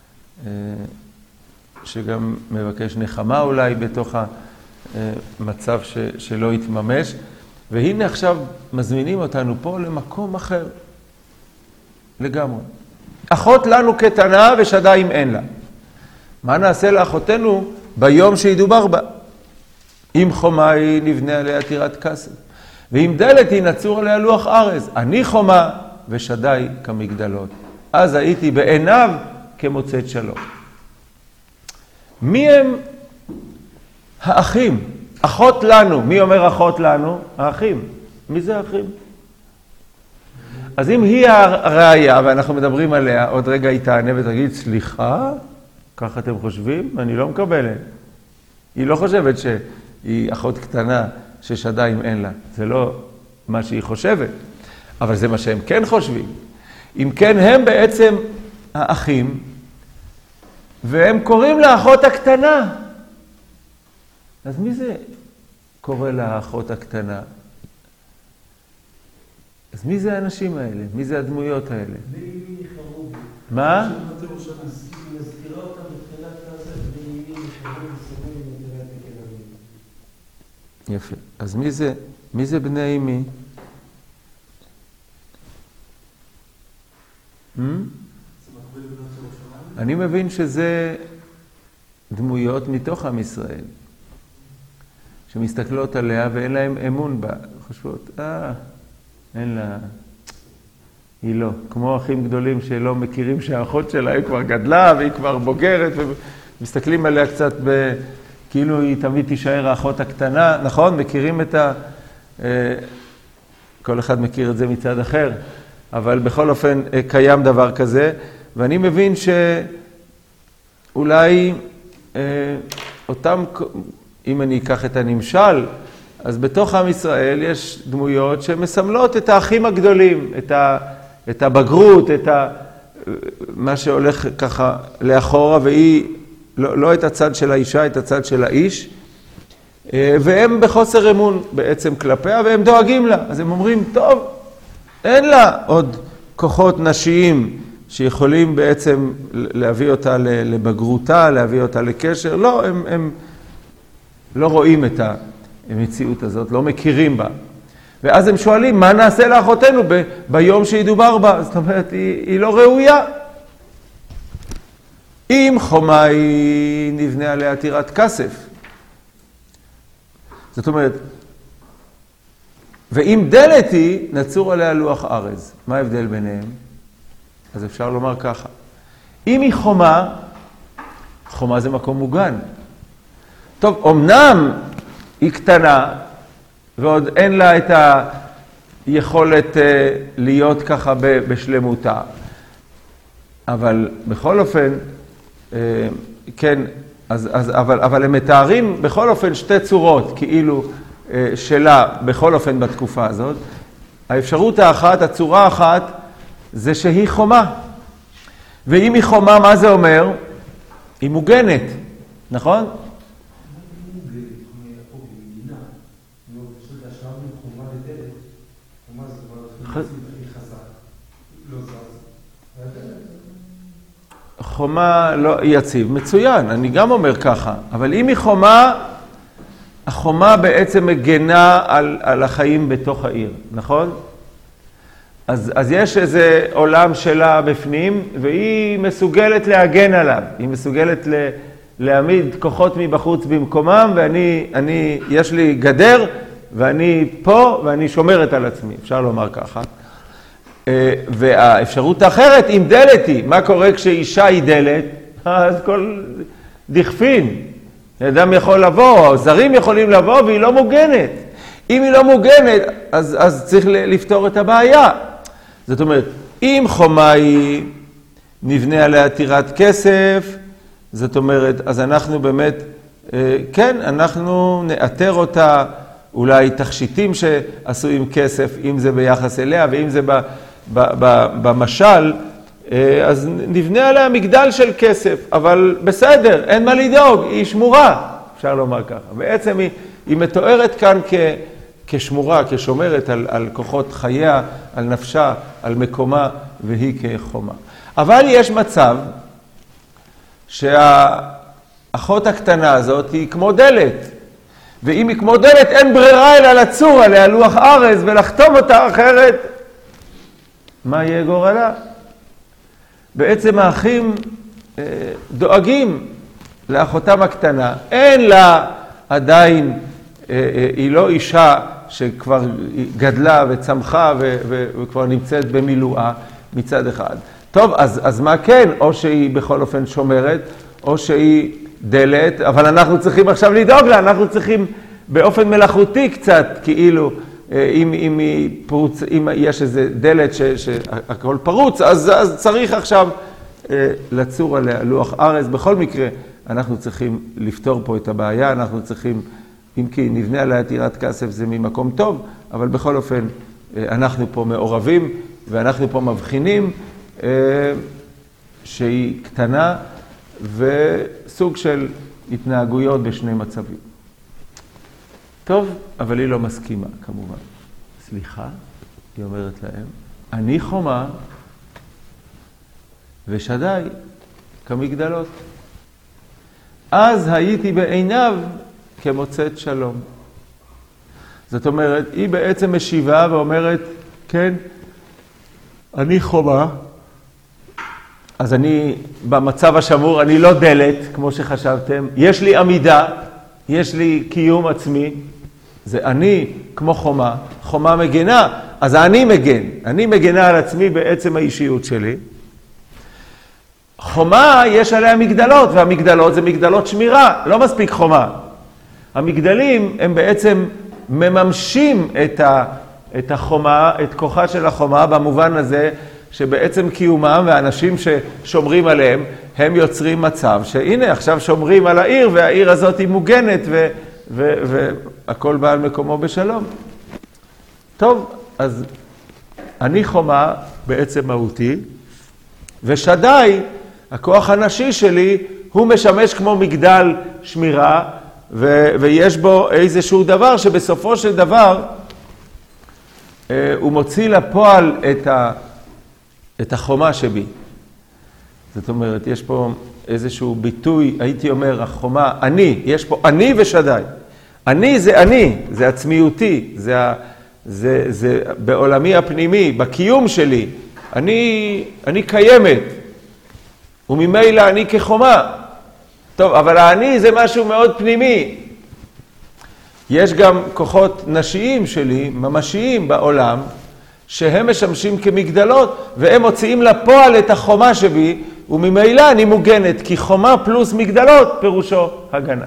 שגם מבקש נחמה אולי בתוך המצב ש... שלא יתממש. והנה עכשיו מזמינים אותנו פה למקום אחר, לגמרי. אחות לנו קטנה ושדיים אין לה. מה נעשה לאחותנו ביום שידובר בה? אם חומה היא נבנה עליה טירת כסף, ואם דלת היא נצור עליה לוח ארז. אני חומה ושדי כמגדלות. אז הייתי בעיניו כמוצאת שלום. מי הם האחים? אחות לנו. מי אומר אחות לנו? האחים. מי זה האחים? אז אם היא הראיה, ואנחנו מדברים עליה, עוד רגע היא תענה ותגיד, סליחה, ככה אתם חושבים? אני לא מקבלת. היא לא חושבת שהיא אחות קטנה ששדיים אין לה. זה לא מה שהיא חושבת, אבל זה מה שהם כן חושבים. אם כן, הם בעצם האחים, והם קוראים לאחות הקטנה. אז מי זה קורא לאחות הקטנה? אז מי זה האנשים האלה? מי זה הדמויות האלה? מה? מזכירה אותם בתחילת כזה, וימי נחרוב וסורים ונתראה תקלבים. יפה. אז מי זה, מי זה בני אמי? אני מבין שזה דמויות מתוך עם ישראל, שמסתכלות עליה ואין להם אמון בה. חושבות, אה, אין לה... היא לא. כמו אחים גדולים שלא מכירים שהאחות שלה היא כבר גדלה והיא כבר בוגרת, ומסתכלים עליה קצת ב... כאילו היא תמיד תישאר האחות הקטנה, נכון? מכירים את ה... כל אחד מכיר את זה מצד אחר, אבל בכל אופן קיים דבר כזה, ואני מבין שאולי אותם, אם אני אקח את הנמשל, אז בתוך עם ישראל יש דמויות שמסמלות את האחים הגדולים, את, ה, את הבגרות, את ה, מה שהולך ככה לאחורה, והיא לא, לא את הצד של האישה, את הצד של האיש, והם בחוסר אמון בעצם כלפיה, והם דואגים לה. אז הם אומרים, טוב, אין לה עוד כוחות נשיים שיכולים בעצם להביא אותה לבגרותה, להביא אותה לקשר. לא, הם, הם לא רואים את המציאות הזאת, לא מכירים בה. ואז הם שואלים, מה נעשה לאחותנו ב- ביום שידובר בה? זאת אומרת, היא, היא לא ראויה. אם חומה היא נבנה עליה טירת כסף. זאת אומרת, ואם דלת היא, נצור עליה לוח ארז. מה ההבדל ביניהם? אז אפשר לומר ככה. אם היא חומה, חומה זה מקום מוגן. טוב, אמנם היא קטנה, ועוד אין לה את היכולת להיות ככה בשלמותה. אבל בכל אופן, כן, אז, אז, אבל, אבל הם מתארים בכל אופן שתי צורות, כאילו שלה בכל אופן בתקופה הזאת. האפשרות האחת, הצורה האחת, זה שהיא חומה. ואם היא חומה, מה זה אומר? היא מוגנת, נכון? חומה לא יציב, מצוין, אני גם אומר ככה, אבל אם היא חומה, החומה בעצם מגנה על, על החיים בתוך העיר, נכון? אז, אז יש איזה עולם שלה בפנים, והיא מסוגלת להגן עליו, היא מסוגלת ל, להעמיד כוחות מבחוץ במקומם, ואני, אני, יש לי גדר, ואני פה, ואני שומרת על עצמי, אפשר לומר ככה. והאפשרות האחרת, אם דלת היא, מה קורה כשאישה היא דלת? אז כל דכפין, אדם יכול לבוא, או זרים יכולים לבוא, והיא לא מוגנת. אם היא לא מוגנת, אז, אז צריך לפתור את הבעיה. זאת אומרת, אם חומה היא נבנה עליה טירת כסף, זאת אומרת, אז אנחנו באמת, כן, אנחנו נאתר אותה, אולי תכשיטים שעשו עם כסף, אם זה ביחס אליה, ואם זה ב, ב, ב, במשל, אז נבנה עליה מגדל של כסף, אבל בסדר, אין מה לדאוג, היא שמורה, אפשר לומר ככה. בעצם היא, היא מתוארת כאן כ, כשמורה, כשומרת על, על כוחות חייה, על נפשה, על מקומה, והיא כחומה. אבל יש מצב שהאחות הקטנה הזאת היא כמו דלת, ואם היא כמו דלת אין ברירה אלא לצור עליה לוח ארז ולחתום אותה, אחרת מה יהיה גורלה? בעצם האחים אה, דואגים לאחותם הקטנה, אין לה עדיין, אה, אה, היא לא אישה שכבר גדלה וצמחה ו- ו- וכבר נמצאת במילואה מצד אחד. טוב, אז, אז מה כן? או שהיא בכל אופן שומרת, או שהיא דלת, אבל אנחנו צריכים עכשיו לדאוג לה, אנחנו צריכים באופן מלאכותי קצת, כאילו, אם, אם, פרוץ, אם יש איזה דלת ש, שהכל פרוץ, אז, אז צריך עכשיו לצור עליה לוח ארז. בכל מקרה, אנחנו צריכים לפתור פה את הבעיה, אנחנו צריכים, אם כי נבנה עליה טירת כסף זה ממקום טוב, אבל בכל אופן אנחנו פה מעורבים, ואנחנו פה מבחינים שהיא קטנה, וסוג של התנהגויות בשני מצבים. טוב, אבל היא לא מסכימה, כמובן. סליחה, היא אומרת להם, אני חומה ושדי כמגדלות. אז הייתי בעיניו כמוצאת שלום. זאת אומרת, היא בעצם משיבה ואומרת, כן, אני חומה, אז אני במצב השמור, אני לא דלת, כמו שחשבתם, יש לי עמידה, יש לי קיום עצמי, זה אני כמו חומה, חומה מגנה, אז אני מגן, אני מגנה על עצמי בעצם האישיות שלי. חומה יש עליה מגדלות, והמגדלות זה מגדלות שמירה, לא מספיק חומה. המגדלים הם בעצם מממשים את, ה, את החומה, את כוחה של החומה, במובן הזה שבעצם קיומם והאנשים ששומרים עליהם, הם יוצרים מצב שהנה עכשיו שומרים על העיר, והעיר הזאת היא מוגנת, ו, ו, והכל בא על מקומו בשלום. טוב, אז אני חומה בעצם מהותי, ושדי, הכוח הנשי שלי, הוא משמש כמו מגדל שמירה, ו, ויש בו איזשהו דבר שבסופו של דבר, אה, הוא מוציא לפועל את, ה, את החומה שבי. זאת אומרת, יש פה איזשהו ביטוי, הייתי אומר, החומה, אני, יש פה אני ושדי. אני זה אני, זה עצמיותי, זה, זה, זה בעולמי הפנימי, בקיום שלי. אני, אני קיימת, וממילא אני כחומה. טוב, אבל האני זה משהו מאוד פנימי. יש גם כוחות נשיים שלי, ממשיים בעולם, שהם משמשים כמגדלות, והם מוציאים לפועל את החומה שבי, וממילא אני מוגנת, כי חומה פלוס מגדלות פירושו הגנה.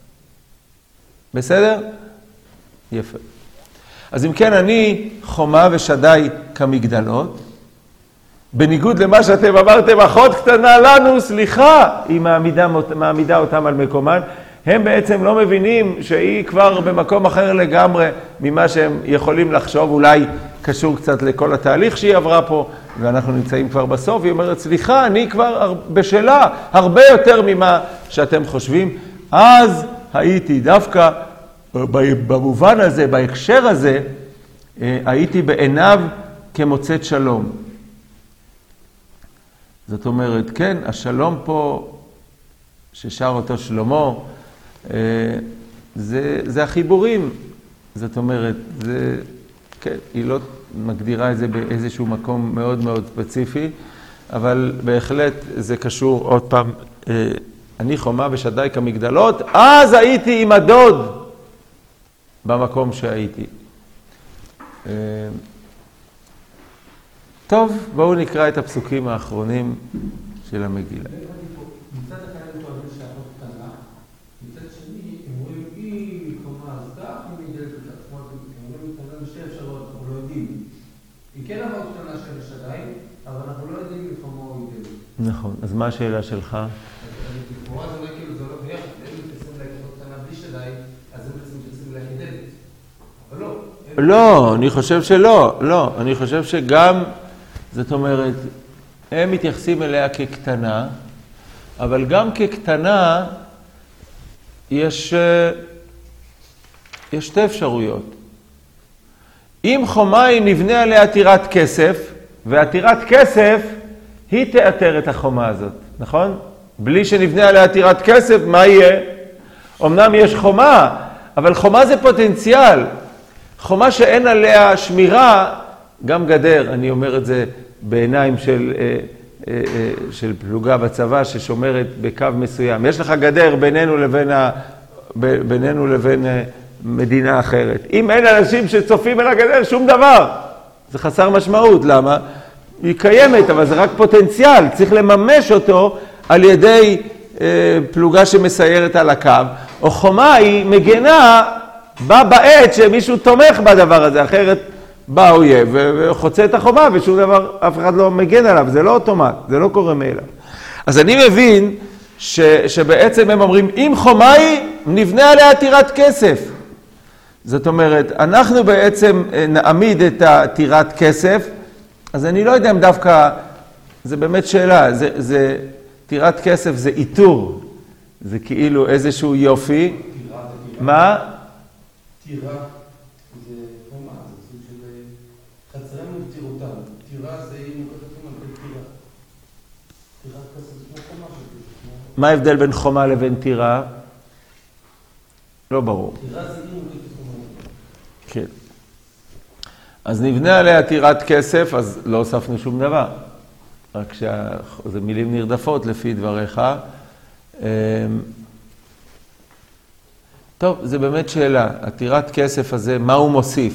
בסדר? יפה. אז אם כן, אני חומה ושדי כמגדלות, בניגוד למה שאתם אמרתם, אחות קטנה לנו, סליחה, היא מעמידה, מעמידה אותם על מקומן, הם בעצם לא מבינים שהיא כבר במקום אחר לגמרי ממה שהם יכולים לחשוב, אולי קשור קצת לכל התהליך שהיא עברה פה, ואנחנו נמצאים כבר בסוף, היא אומרת, סליחה, אני כבר בשלה, הרבה יותר ממה שאתם חושבים. אז הייתי דווקא במובן הזה, בהקשר הזה, הייתי בעיניו כמוצאת שלום. זאת אומרת, כן, השלום פה, ששר אותו שלמה, זה, זה החיבורים. זאת אומרת, זה, כן, היא לא מגדירה את זה באיזשהו מקום מאוד מאוד ספציפי, אבל בהחלט זה קשור עוד פעם, אני חומה ושדי כמגדלות, אז הייתי עם הדוד במקום שהייתי. טוב, בואו נקרא את הפסוקים האחרונים של המגילה. מצד אחד הם טוענים שהאחות קטנה, מצד שני אז מה השאלה שלך? לכאורה זה אולי כאילו זה לא ביחד, הם מתייחסים להיכרות קטנה בלי שדי, אז הם בעצם מתייחסים להידלת. אבל לא. לא, אני חושב שלא, לא. אני חושב שגם, זאת אומרת, הם מתייחסים אליה כקטנה, אבל גם כקטנה יש, יש שתי אפשרויות. אם חומה היא נבנה עליה טירת כסף, והטירת כסף היא תאתר את החומה הזאת, נכון? בלי שנבנה עליה טירת כסף, מה יהיה? אמנם יש חומה, אבל חומה זה פוטנציאל. חומה שאין עליה שמירה, גם גדר, אני אומר את זה בעיניים של, של פלוגה בצבא ששומרת בקו מסוים. יש לך גדר בינינו לבין, ה, בינינו לבין מדינה אחרת. אם אין אנשים שצופים על הגדר, שום דבר. זה חסר משמעות. למה? היא קיימת, אבל זה רק פוטנציאל. צריך לממש אותו על ידי אה, פלוגה שמסיירת על הקו. או חומה היא מגנה בה בעת שמישהו תומך בדבר הזה. אחרת בא האויב וחוצה את החומה ושום דבר, אף אחד לא מגן עליו. זה לא אוטומט, זה לא קורה מאליו. אז אני מבין ש, שבעצם הם אומרים, אם חומה היא, נבנה עליה טירת כסף. זאת אומרת, אנחנו בעצם נעמיד את הטירת כסף, אז אני לא יודע אם דווקא, זה באמת שאלה, זה, זה, טירת כסף זה איתור, זה כאילו איזשהו יופי. טירה זה טירה? מה? טירה זה חומה, זה סוג של חצרנו וטירותם. טירה זה אם הוא כתוב על כל טירה. טירת כסף זה כמו חומה שכתוב. מה ההבדל בין חומה לבין טירה? לא ברור. טירה זה אם הוא כתוב. כן. אז נבנה עליה טירת כסף, אז לא הוספנו שום דבר. רק שזה מילים נרדפות לפי דבריך. טוב, זה באמת שאלה. הטירת כסף הזה, מה הוא מוסיף?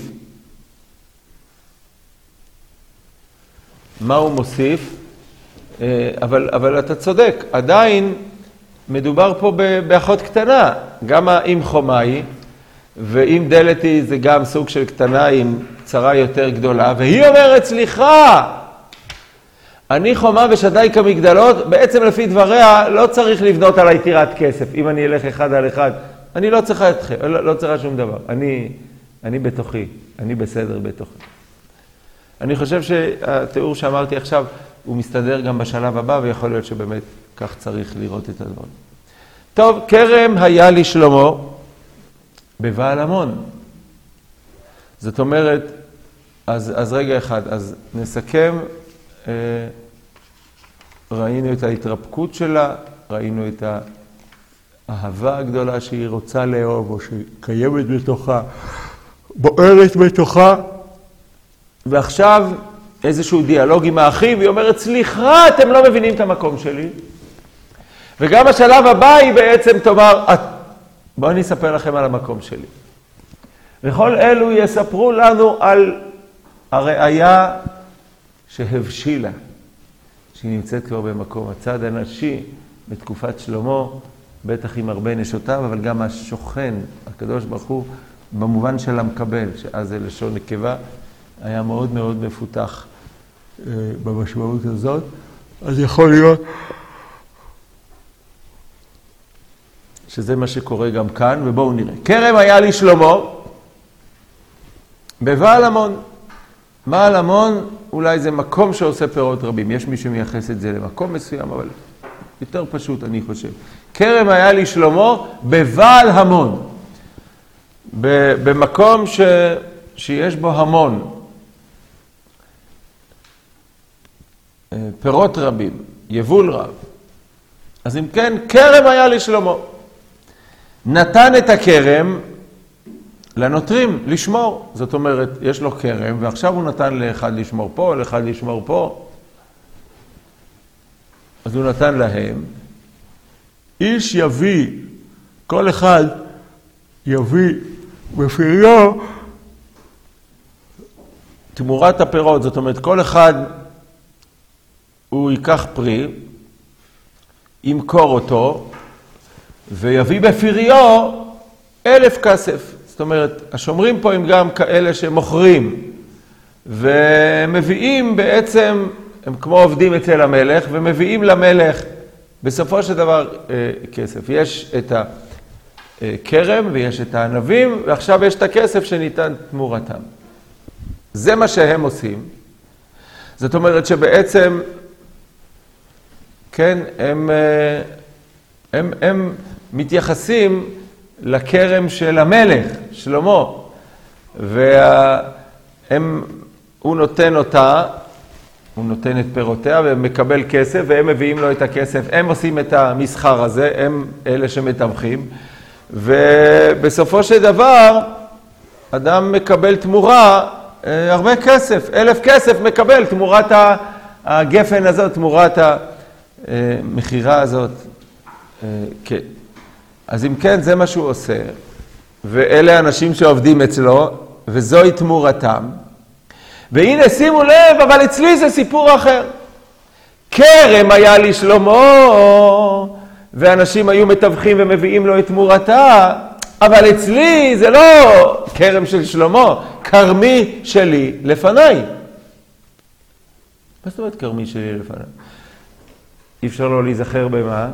מה הוא מוסיף? אבל, אבל אתה צודק. עדיין מדובר פה באחות קטנה. גם אם חומה היא, ואם דלת היא זה גם סוג של קטנה עם צרה יותר גדולה, והיא אומרת, סליחה, אני חומה ושדי כמגדלות, בעצם לפי דבריה לא צריך לבנות עליי טירת כסף, אם אני אלך אחד על אחד, אני לא צריכה אתכם, לא, לא צריכה שום דבר, אני, אני בתוכי, אני בסדר בתוכי. אני חושב שהתיאור שאמרתי עכשיו, הוא מסתדר גם בשלב הבא, ויכול להיות שבאמת כך צריך לראות את הדברים. טוב, כרם היה לשלמה, בבעל המון. זאת אומרת, אז, אז רגע אחד, אז נסכם, אה, ראינו את ההתרפקות שלה, ראינו את האהבה הגדולה שהיא רוצה לאהוב, או שהיא קיימת בתוכה, בוערת בתוכה, ועכשיו איזשהו דיאלוג עם האחים, והיא אומרת, סליחה, אתם לא מבינים את המקום שלי. וגם השלב הבא היא בעצם תאמר, בואו אני אספר לכם על המקום שלי. וכל אלו יספרו לנו על הראיה שהבשילה, שהיא נמצאת כבר במקום הצד הנשי בתקופת שלמה, בטח עם הרבה נשותיו, אבל גם השוכן, הקדוש ברוך הוא, במובן של המקבל, שאז זה לשון נקבה, היה מאוד מאוד מפותח אה, במשמעות הזאת. אז יכול להיות שזה מה שקורה גם כאן, ובואו נראה. כרם היה לשלמה, בבעל המון. בעל המון אולי זה מקום שעושה פירות רבים. יש מי שמייחס את זה למקום מסוים, אבל יותר פשוט אני חושב. כרם היה לשלמה בבעל המון. במקום ש... שיש בו המון. פירות רבים, יבול רב. אז אם כן, כרם היה לשלמה. נתן את הכרם לנוטרים לשמור. זאת אומרת, יש לו כרם, ועכשיו הוא נתן לאחד לשמור פה, לאחד לשמור פה. אז הוא נתן להם. איש יביא, כל אחד יביא בפריו תמורת הפירות. זאת אומרת, כל אחד הוא ייקח פרי, ימכור אותו, ויביא בפריו אלף כסף. זאת אומרת, השומרים פה הם גם כאלה שמוכרים, ומביאים בעצם הם כמו עובדים אצל המלך, ומביאים למלך בסופו של דבר כסף. יש את הכרם ויש את הענבים, ועכשיו יש את הכסף שניתן תמורתם. זה מה שהם עושים. זאת אומרת שבעצם, כן, הם, הם, הם מתייחסים לכרם של המלך, שלמה, והם, הוא נותן אותה, הוא נותן את פירותיה ומקבל כסף, והם מביאים לו את הכסף, הם עושים את המסחר הזה, הם אלה שמתווכים, ובסופו של דבר, אדם מקבל תמורה, הרבה כסף, אלף כסף מקבל תמורת הגפן הזאת, תמורת המחירה הזאת. כן. אז אם כן, זה מה שהוא עושה, ואלה אנשים שעובדים אצלו, וזוהי תמורתם. והנה, שימו לב, אבל אצלי זה סיפור אחר. כרם היה לי שלמה, ואנשים היו מתווכים ומביאים לו את תמורתה, אבל אצלי זה לא כרם של שלמה, כרמי שלי לפניי. מה זאת אומרת כרמי שלי לפניי? אי אפשר לא להיזכר במה?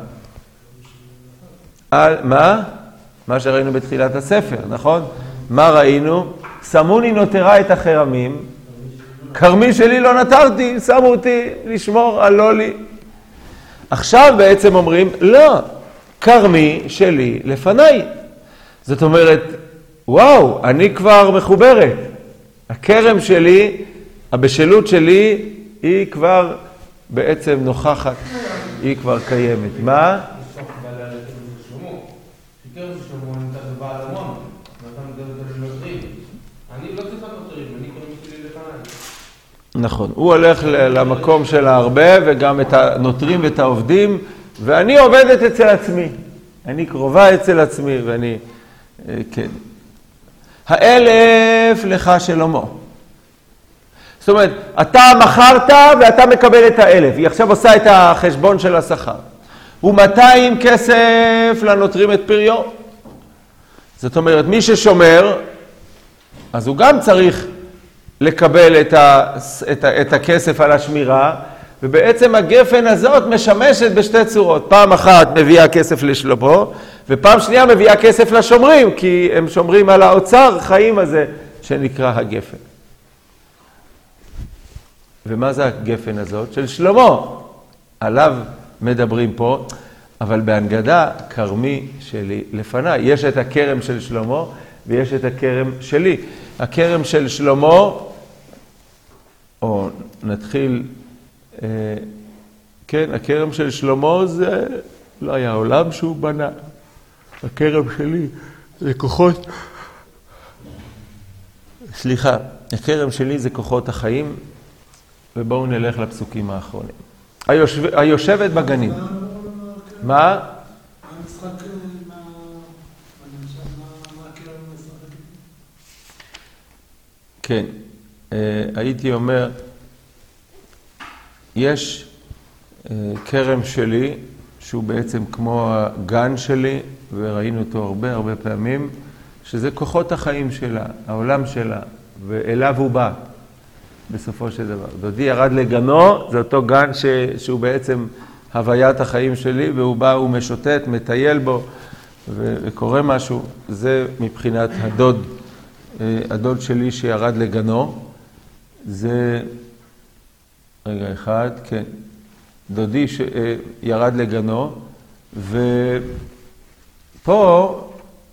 על, מה? מה שראינו בתחילת הספר, נכון? מה ראינו? שמוני נותרה את החרמים, כרמי שלי לא נתרתי, שמו אותי לשמור על לא לי. עכשיו בעצם אומרים, לא, כרמי שלי לפניי. זאת אומרת, וואו, אני כבר מחוברת. הכרם שלי, הבשלות שלי, היא כבר בעצם נוכחת, היא כבר קיימת. מה? נכון, הוא הולך למקום של ההרבה וגם את הנוטרים ואת העובדים, ואני עובדת אצל עצמי. אני קרובה אצל עצמי ואני, כן. האלף לך שלמה. זאת אומרת, אתה מכרת ואתה מקבל את האלף. היא עכשיו עושה את החשבון של השכר. ומאתיים כסף לנוטרים את פריו. זאת אומרת, מי ששומר, אז הוא גם צריך לקבל את, ה, את, ה, את הכסף על השמירה, ובעצם הגפן הזאת משמשת בשתי צורות. פעם אחת מביאה כסף לשלמה, ופעם שנייה מביאה כסף לשומרים, כי הם שומרים על האוצר חיים הזה שנקרא הגפן. ומה זה הגפן הזאת? של שלמה. עליו מדברים פה, אבל בהנגדה, כרמי שלי לפניי. יש את הכרם של שלמה, ויש את הכרם שלי. הכרם של שלמה, או נתחיל, אה, כן, הכרם של שלמה זה לא היה עולם שהוא בנה. הכרם שלי זה כוחות, סליחה, הכרם שלי זה כוחות החיים, ובואו נלך לפסוקים האחרונים. היושב, היושבת בגנים. מה? המשחק, מה הכרם משחק? כן, הייתי אומר, יש כרם שלי, שהוא בעצם כמו הגן שלי, וראינו אותו הרבה הרבה פעמים, שזה כוחות החיים שלה, העולם שלה, ואליו הוא בא, בסופו של דבר. דודי ירד לגנו, זה אותו גן ש... שהוא בעצם הוויית החיים שלי, והוא בא, הוא משוטט, מטייל בו, ו... וקורא משהו. זה מבחינת הדוד, הדוד שלי שירד לגנו. זה, רגע אחד, כן, דודי שירד לגנו, ופה,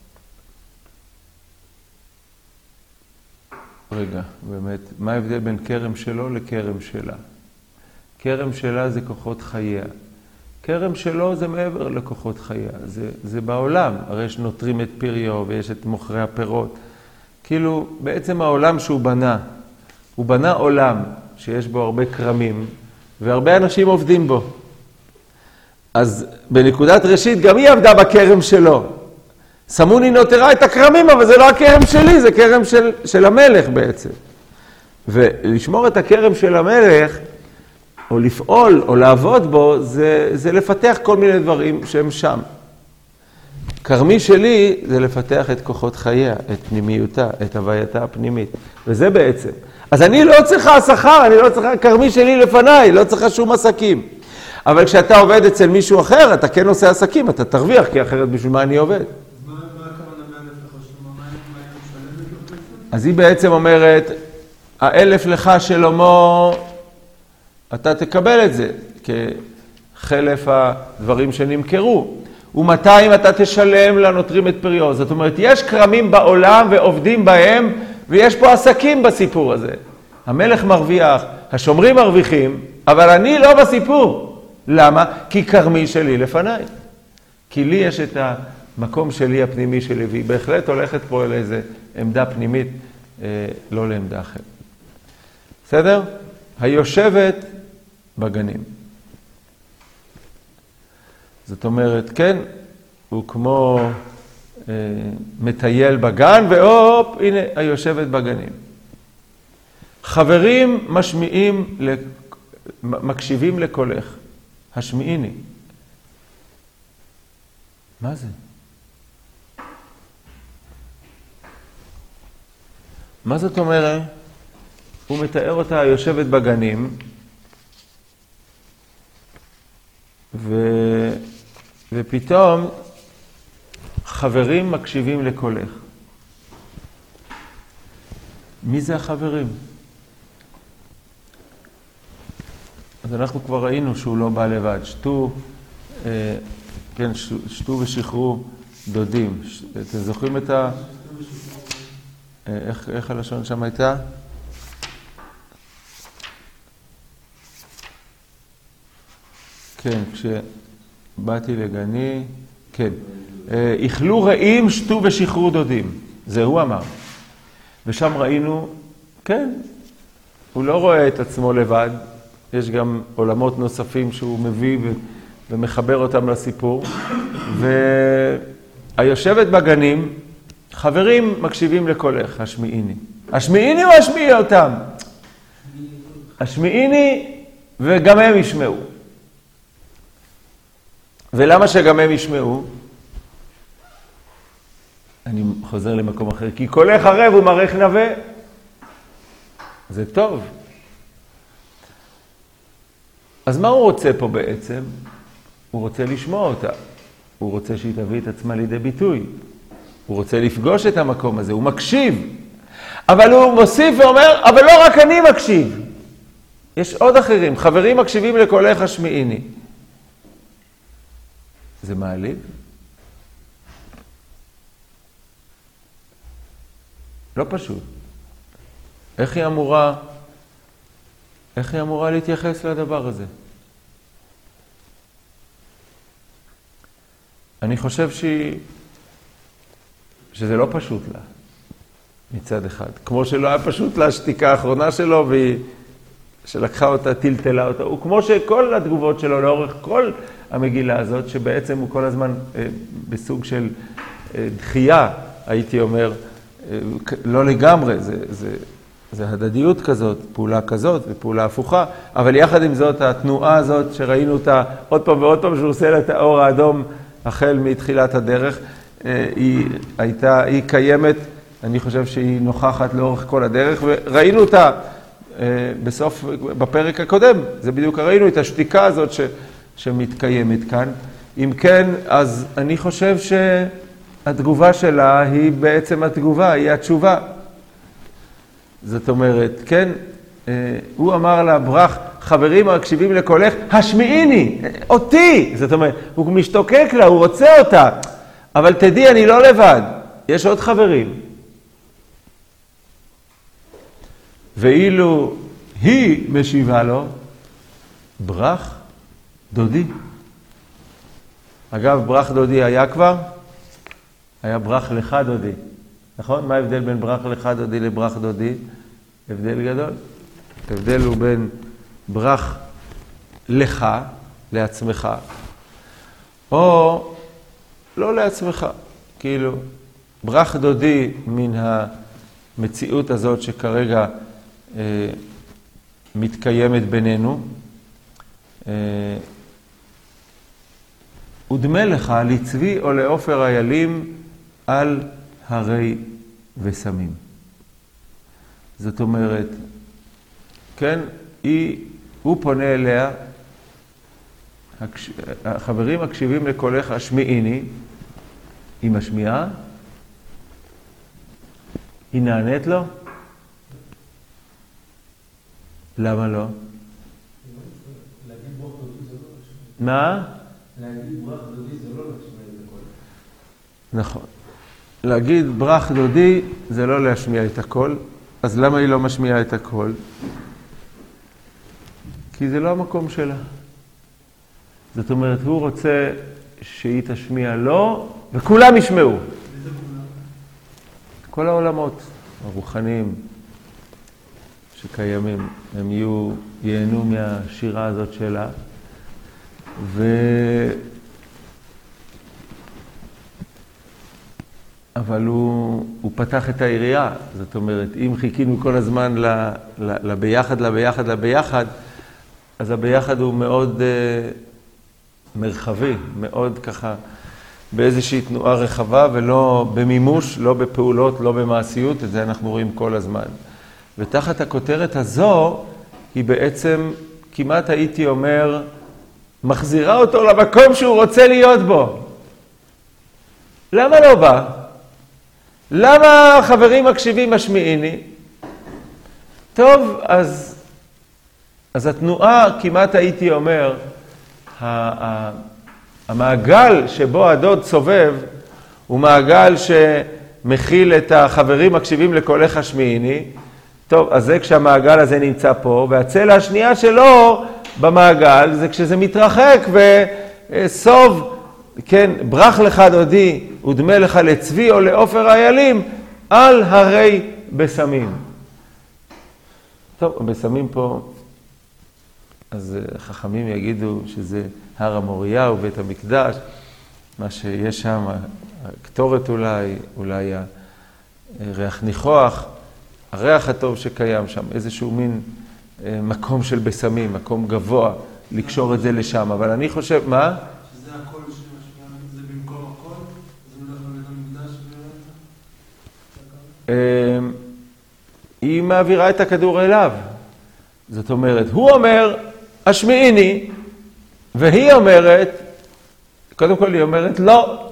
רגע, באמת, מה ההבדל בין כרם שלו לכרם שלה? כרם שלה זה כוחות חייה. כרם שלו זה מעבר לכוחות חייה, זה, זה בעולם, הרי יש נוטרים את פריו ויש את מוכרי הפירות. כאילו, בעצם העולם שהוא בנה, הוא בנה עולם שיש בו הרבה קרמים, והרבה אנשים עובדים בו. אז בנקודת ראשית, גם היא עבדה בכרם שלו. שמוני נותרה את הקרמים, אבל זה לא הכרם שלי, זה כרם של, של המלך בעצם. ולשמור את הכרם של המלך, או לפעול, או לעבוד בו, זה, זה לפתח כל מיני דברים שהם שם. כרמי שלי זה לפתח את כוחות חייה, את פנימיותה, את הווייתה הפנימית. וזה בעצם. אז אני לא צריכה שכר, אני לא צריכה, כרמי שלי לפניי, לא צריכה שום עסקים. אבל כשאתה עובד אצל מישהו אחר, אתה כן עושה עסקים, אתה תרוויח, כי אחרת בשביל מה אני עובד. אז מה הכוונה מאלף לך שלמה? מה היא משלמת לו כסף? אז היא בעצם אומרת, האלף לך שלמה, אתה תקבל את זה, כחלף הדברים שנמכרו. ומאתיים אתה תשלם לנותרים את פריו. זאת אומרת, יש כרמים בעולם ועובדים בהם, ויש פה עסקים בסיפור הזה. המלך מרוויח, השומרים מרוויחים, אבל אני לא בסיפור. למה? כי כרמי שלי לפניי. כי לי יש את המקום שלי, הפנימי שלי, והיא בהחלט הולכת פה לאיזו עמדה פנימית, אה, לא לעמדה אחרת. בסדר? היושבת בגנים. זאת אומרת, כן, הוא כמו אה, מטייל בגן, והופ, הנה, היושבת בגנים. חברים משמיעים, מקשיבים לקולך. השמיעיני. מה זה? מה זאת אומרת? הוא מתאר אותה יושבת בגנים, ו... ופתאום חברים מקשיבים לקולך. מי זה החברים? אז אנחנו כבר ראינו שהוא לא בא לבד. שתו, אה, כן, שתו ושחררו דודים. ש... אתם זוכרים את ה... אה, איך, איך הלשון שם הייתה? כן, כשבאתי לגני, כן. אה, איכלו רעים, שתו ושחררו דודים. זה הוא אמר. ושם ראינו, כן, הוא לא רואה את עצמו לבד. יש גם עולמות נוספים שהוא מביא ומחבר אותם לסיפור. והיושבת בגנים, חברים מקשיבים לקולך, השמיעיני. השמיעיני או השמיעי אותם? השמיעיני וגם הם ישמעו. ולמה שגם הם ישמעו? אני חוזר למקום אחר. כי קולך ערב ומערך נווה. זה טוב. אז מה הוא רוצה פה בעצם? הוא רוצה לשמוע אותה. הוא רוצה שהיא תביא את עצמה לידי ביטוי. הוא רוצה לפגוש את המקום הזה. הוא מקשיב. אבל הוא מוסיף ואומר, אבל לא רק אני מקשיב. יש עוד אחרים. חברים מקשיבים לקולך השמיעיני. זה מעליב? לא פשוט. איך היא אמורה, איך היא אמורה להתייחס לדבר הזה? אני חושב שהיא, שזה לא פשוט לה, מצד אחד. כמו שלא היה פשוט לה השתיקה האחרונה שלו, והיא שלקחה אותה, טלטלה אותה. הוא כמו שכל התגובות שלו לאורך כל המגילה הזאת, שבעצם הוא כל הזמן אה, בסוג של אה, דחייה, הייתי אומר, אה, לא לגמרי, זה, זה, זה הדדיות כזאת, פעולה כזאת ופעולה הפוכה, אבל יחד עם זאת, התנועה הזאת שראינו אותה עוד פעם ועוד פעם, שהוא עושה לה את האור האדום החל מתחילת הדרך, אה, היא הייתה, היא קיימת, אני חושב שהיא נוכחת לאורך כל הדרך, וראינו אותה אה, בסוף, בפרק הקודם, זה בדיוק ראינו את השתיקה הזאת ש... שמתקיימת כאן. אם כן, אז אני חושב שהתגובה שלה היא בעצם התגובה, היא התשובה. זאת אומרת, כן, הוא אמר לה, ברח, חברים מקשיבים לקולך, השמיעיני, אותי. זאת אומרת, הוא משתוקק לה, הוא רוצה אותה. אבל תדעי, אני לא לבד, יש עוד חברים. ואילו היא משיבה לו, ברח, דודי. אגב, ברח דודי היה כבר? היה ברח לך דודי. נכון? מה ההבדל בין ברח לך דודי לברח דודי? הבדל גדול. ההבדל הוא בין ברח לך, לעצמך, או לא לעצמך. כאילו, ברח דודי מן המציאות הזאת שכרגע אה, מתקיימת בינינו, אה, ודמה לך לצבי או לעופר איילים על הרי וסמים. זאת אומרת, כן, היא, הוא פונה אליה, החברים מקשיבים לקולך, השמיעיני, היא משמיעה, היא נענית לו? למה לא? להגיד ברוך דודי זה לא להשמיע. מה? להגיד ברוך דודי זה לא להשמיע את הכל. נכון. להגיד ברוך דודי זה לא להשמיע את הכל. אז למה היא לא משמיעה את הכל? כי זה לא המקום שלה. זאת אומרת, הוא רוצה שהיא תשמיע לו, וכולם ישמעו. כל העולמות הרוחניים שקיימים, הם יהיו, ייהנו מהשירה הזאת שלה. ו... אבל הוא, הוא פתח את העירייה. זאת אומרת, אם חיכינו כל הזמן ל, ל, לביחד, לביחד, לביחד, אז הביחד הוא מאוד uh, מרחבי, מאוד ככה, באיזושהי תנועה רחבה, ולא במימוש, לא בפעולות, לא במעשיות, את זה אנחנו רואים כל הזמן. ותחת הכותרת הזו, היא בעצם, כמעט הייתי אומר, מחזירה אותו למקום שהוא רוצה להיות בו. למה לא בא? למה החברים מקשיבים משמיעיני? טוב, אז, אז התנועה, כמעט הייתי אומר, המעגל שבו הדוד סובב, הוא מעגל שמכיל את החברים מקשיבים לקולך השמיעיני. טוב, אז זה כשהמעגל הזה נמצא פה, והצלע השנייה שלו במעגל זה כשזה מתרחק וסוב, כן, ברח לך דודי ודמה לך לצבי או לעופר האיילים על הרי בסמים. טוב, בסמים פה, אז חכמים יגידו שזה הר המוריה ובית המקדש, מה שיש שם, הקטורת אולי, אולי הריח ניחוח, הריח הטוב שקיים שם, איזשהו מין מקום של בסמים, מקום גבוה, לקשור את זה לשם. אבל אני חושב, מה? שזה הכל שמשמיע, זה במקום הכל? זה הולך לבית המקדש ואתה? היא מעבירה את הכדור אליו. זאת אומרת, הוא אומר, השמיעיני, והיא אומרת, קודם כל היא אומרת, לא.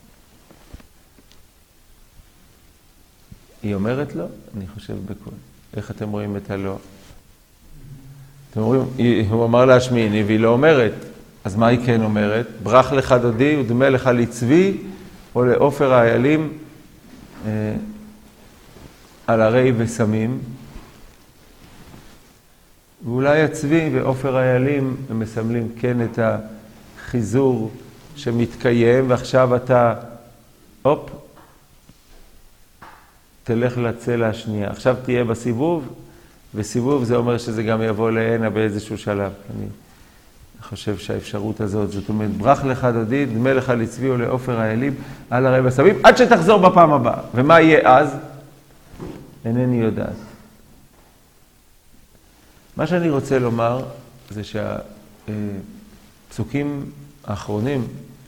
היא אומרת לא, אני חושב בכל. איך אתם רואים את הלא? אתם רואים, הוא אמר לה השמיעיני והיא לא אומרת. אז מה היא כן אומרת? ברח לך דודי ודמה לך לצבי או לעופר האיילים אה, על הרי וסמים. ואולי הצבי ועופר האיילים הם מסמלים כן את החיזור שמתקיים, ועכשיו אתה, הופ, תלך לצלע השנייה. עכשיו תהיה בסיבוב, וסיבוב זה אומר שזה גם יבוא להנה באיזשהו שלב. אני חושב שהאפשרות הזאת, זאת אומרת, ברח לך דודי, דמה לך לצבי או לעופר האיילים על הרי בסמים, עד שתחזור בפעם הבאה. ומה יהיה אז? אינני יודעת. מה שאני רוצה לומר זה שהפסוקים האחרונים,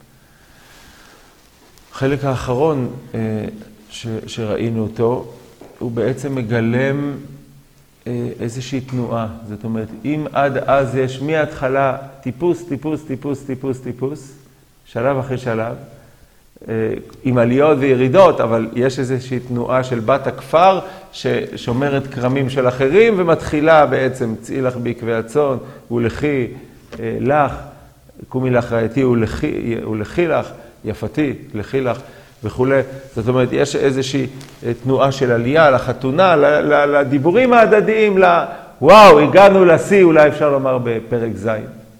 החלק האחרון ש, שראינו אותו, הוא בעצם מגלם איזושהי תנועה. זאת אומרת, אם עד אז יש מההתחלה טיפוס, טיפוס, טיפוס, טיפוס, טיפוס, שלב אחרי שלב, עם עליות וירידות, אבל יש איזושהי תנועה של בת הכפר ששומרת קרמים של אחרים ומתחילה בעצם, צאי לך בעקבי הצאן, ולכי לך, קומי לך רעייתי ולכי לך, יפתי, לכי לך וכו'. זאת אומרת, יש איזושהי תנועה של עלייה לחתונה, לדיבורים ההדדיים, וואו, הגענו לשיא, אולי אפשר לומר בפרק ז'.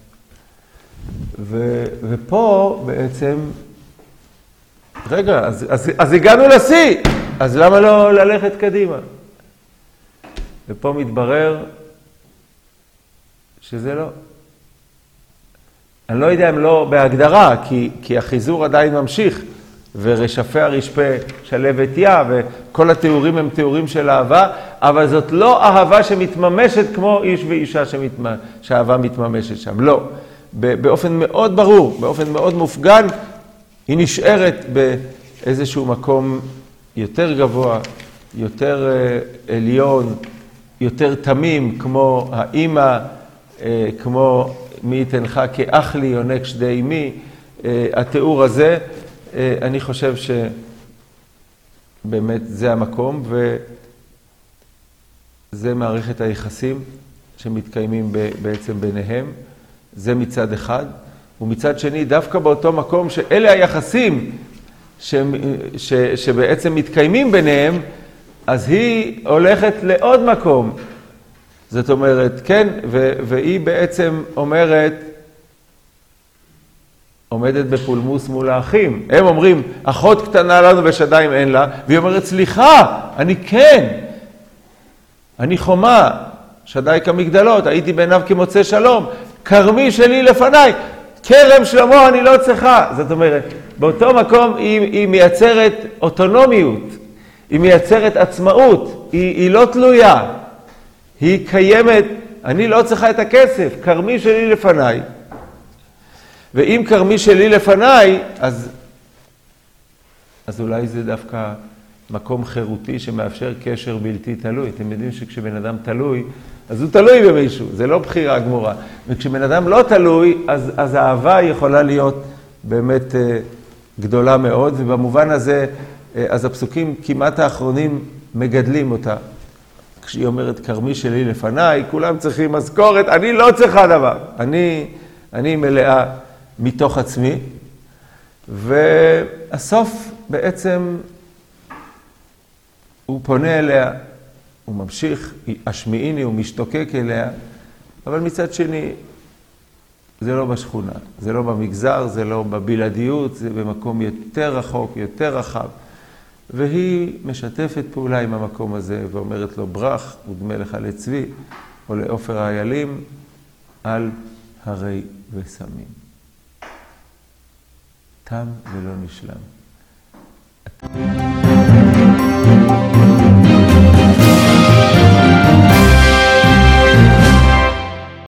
ו, ופה בעצם, רגע, אז, אז, אז הגענו לשיא, אז למה לא ללכת קדימה? ופה מתברר שזה לא. אני לא יודע אם לא בהגדרה, כי, כי החיזור עדיין ממשיך, ורשפי הרשפה שלבת יה, וכל התיאורים הם תיאורים של אהבה, אבל זאת לא אהבה שמתממשת כמו איש ואישה שמתמ... שהאהבה מתממשת שם. לא. באופן מאוד ברור, באופן מאוד מופגן, היא נשארת באיזשהו מקום יותר גבוה, יותר עליון, יותר תמים, כמו האמא, כמו מי יתנך כאח לי יונק שדי אמי, התיאור הזה, אני חושב שבאמת זה המקום, וזה מערכת היחסים שמתקיימים בעצם ביניהם, זה מצד אחד, ומצד שני דווקא באותו מקום שאלה היחסים ש, ש, שבעצם מתקיימים ביניהם, אז היא הולכת לעוד מקום. זאת אומרת, כן, ו, והיא בעצם אומרת, עומדת בפולמוס מול האחים. הם אומרים, אחות קטנה לנו ושדיים אין לה, והיא אומרת, סליחה, אני כן, אני חומה, שדי כמגדלות, הייתי בעיניו כמוצא שלום, כרמי שלי לפניי, כרם שלמה אני לא צריכה. זאת אומרת, באותו מקום היא, היא מייצרת אוטונומיות, היא מייצרת עצמאות, היא, היא לא תלויה, היא קיימת, אני לא צריכה את הכסף, כרמי שלי לפניי. ואם כרמי שלי לפניי, אז, אז אולי זה דווקא מקום חירותי שמאפשר קשר בלתי תלוי. אתם יודעים שכשבן אדם תלוי, אז הוא תלוי במישהו, זה לא בחירה גמורה. וכשבן אדם לא תלוי, אז, אז האהבה יכולה להיות באמת אה, גדולה מאוד, ובמובן הזה, אה, אז הפסוקים כמעט האחרונים מגדלים אותה. כשהיא אומרת, כרמי שלי לפניי, כולם צריכים מזכורת, אני לא צריכה דבר. אני, אני מלאה מתוך עצמי. והסוף בעצם, הוא פונה אליה, הוא ממשיך, השמיעיני, הוא משתוקק אליה, אבל מצד שני, זה לא בשכונה, זה לא במגזר, זה לא בבלעדיות, זה במקום יותר רחוק, יותר רחב. והיא משתפת פעולה עם המקום הזה, ואומרת לו, ברח, ודמה לך לצבי, או לעופר האיילים, על הרי וסמים. תם ולא נשלם.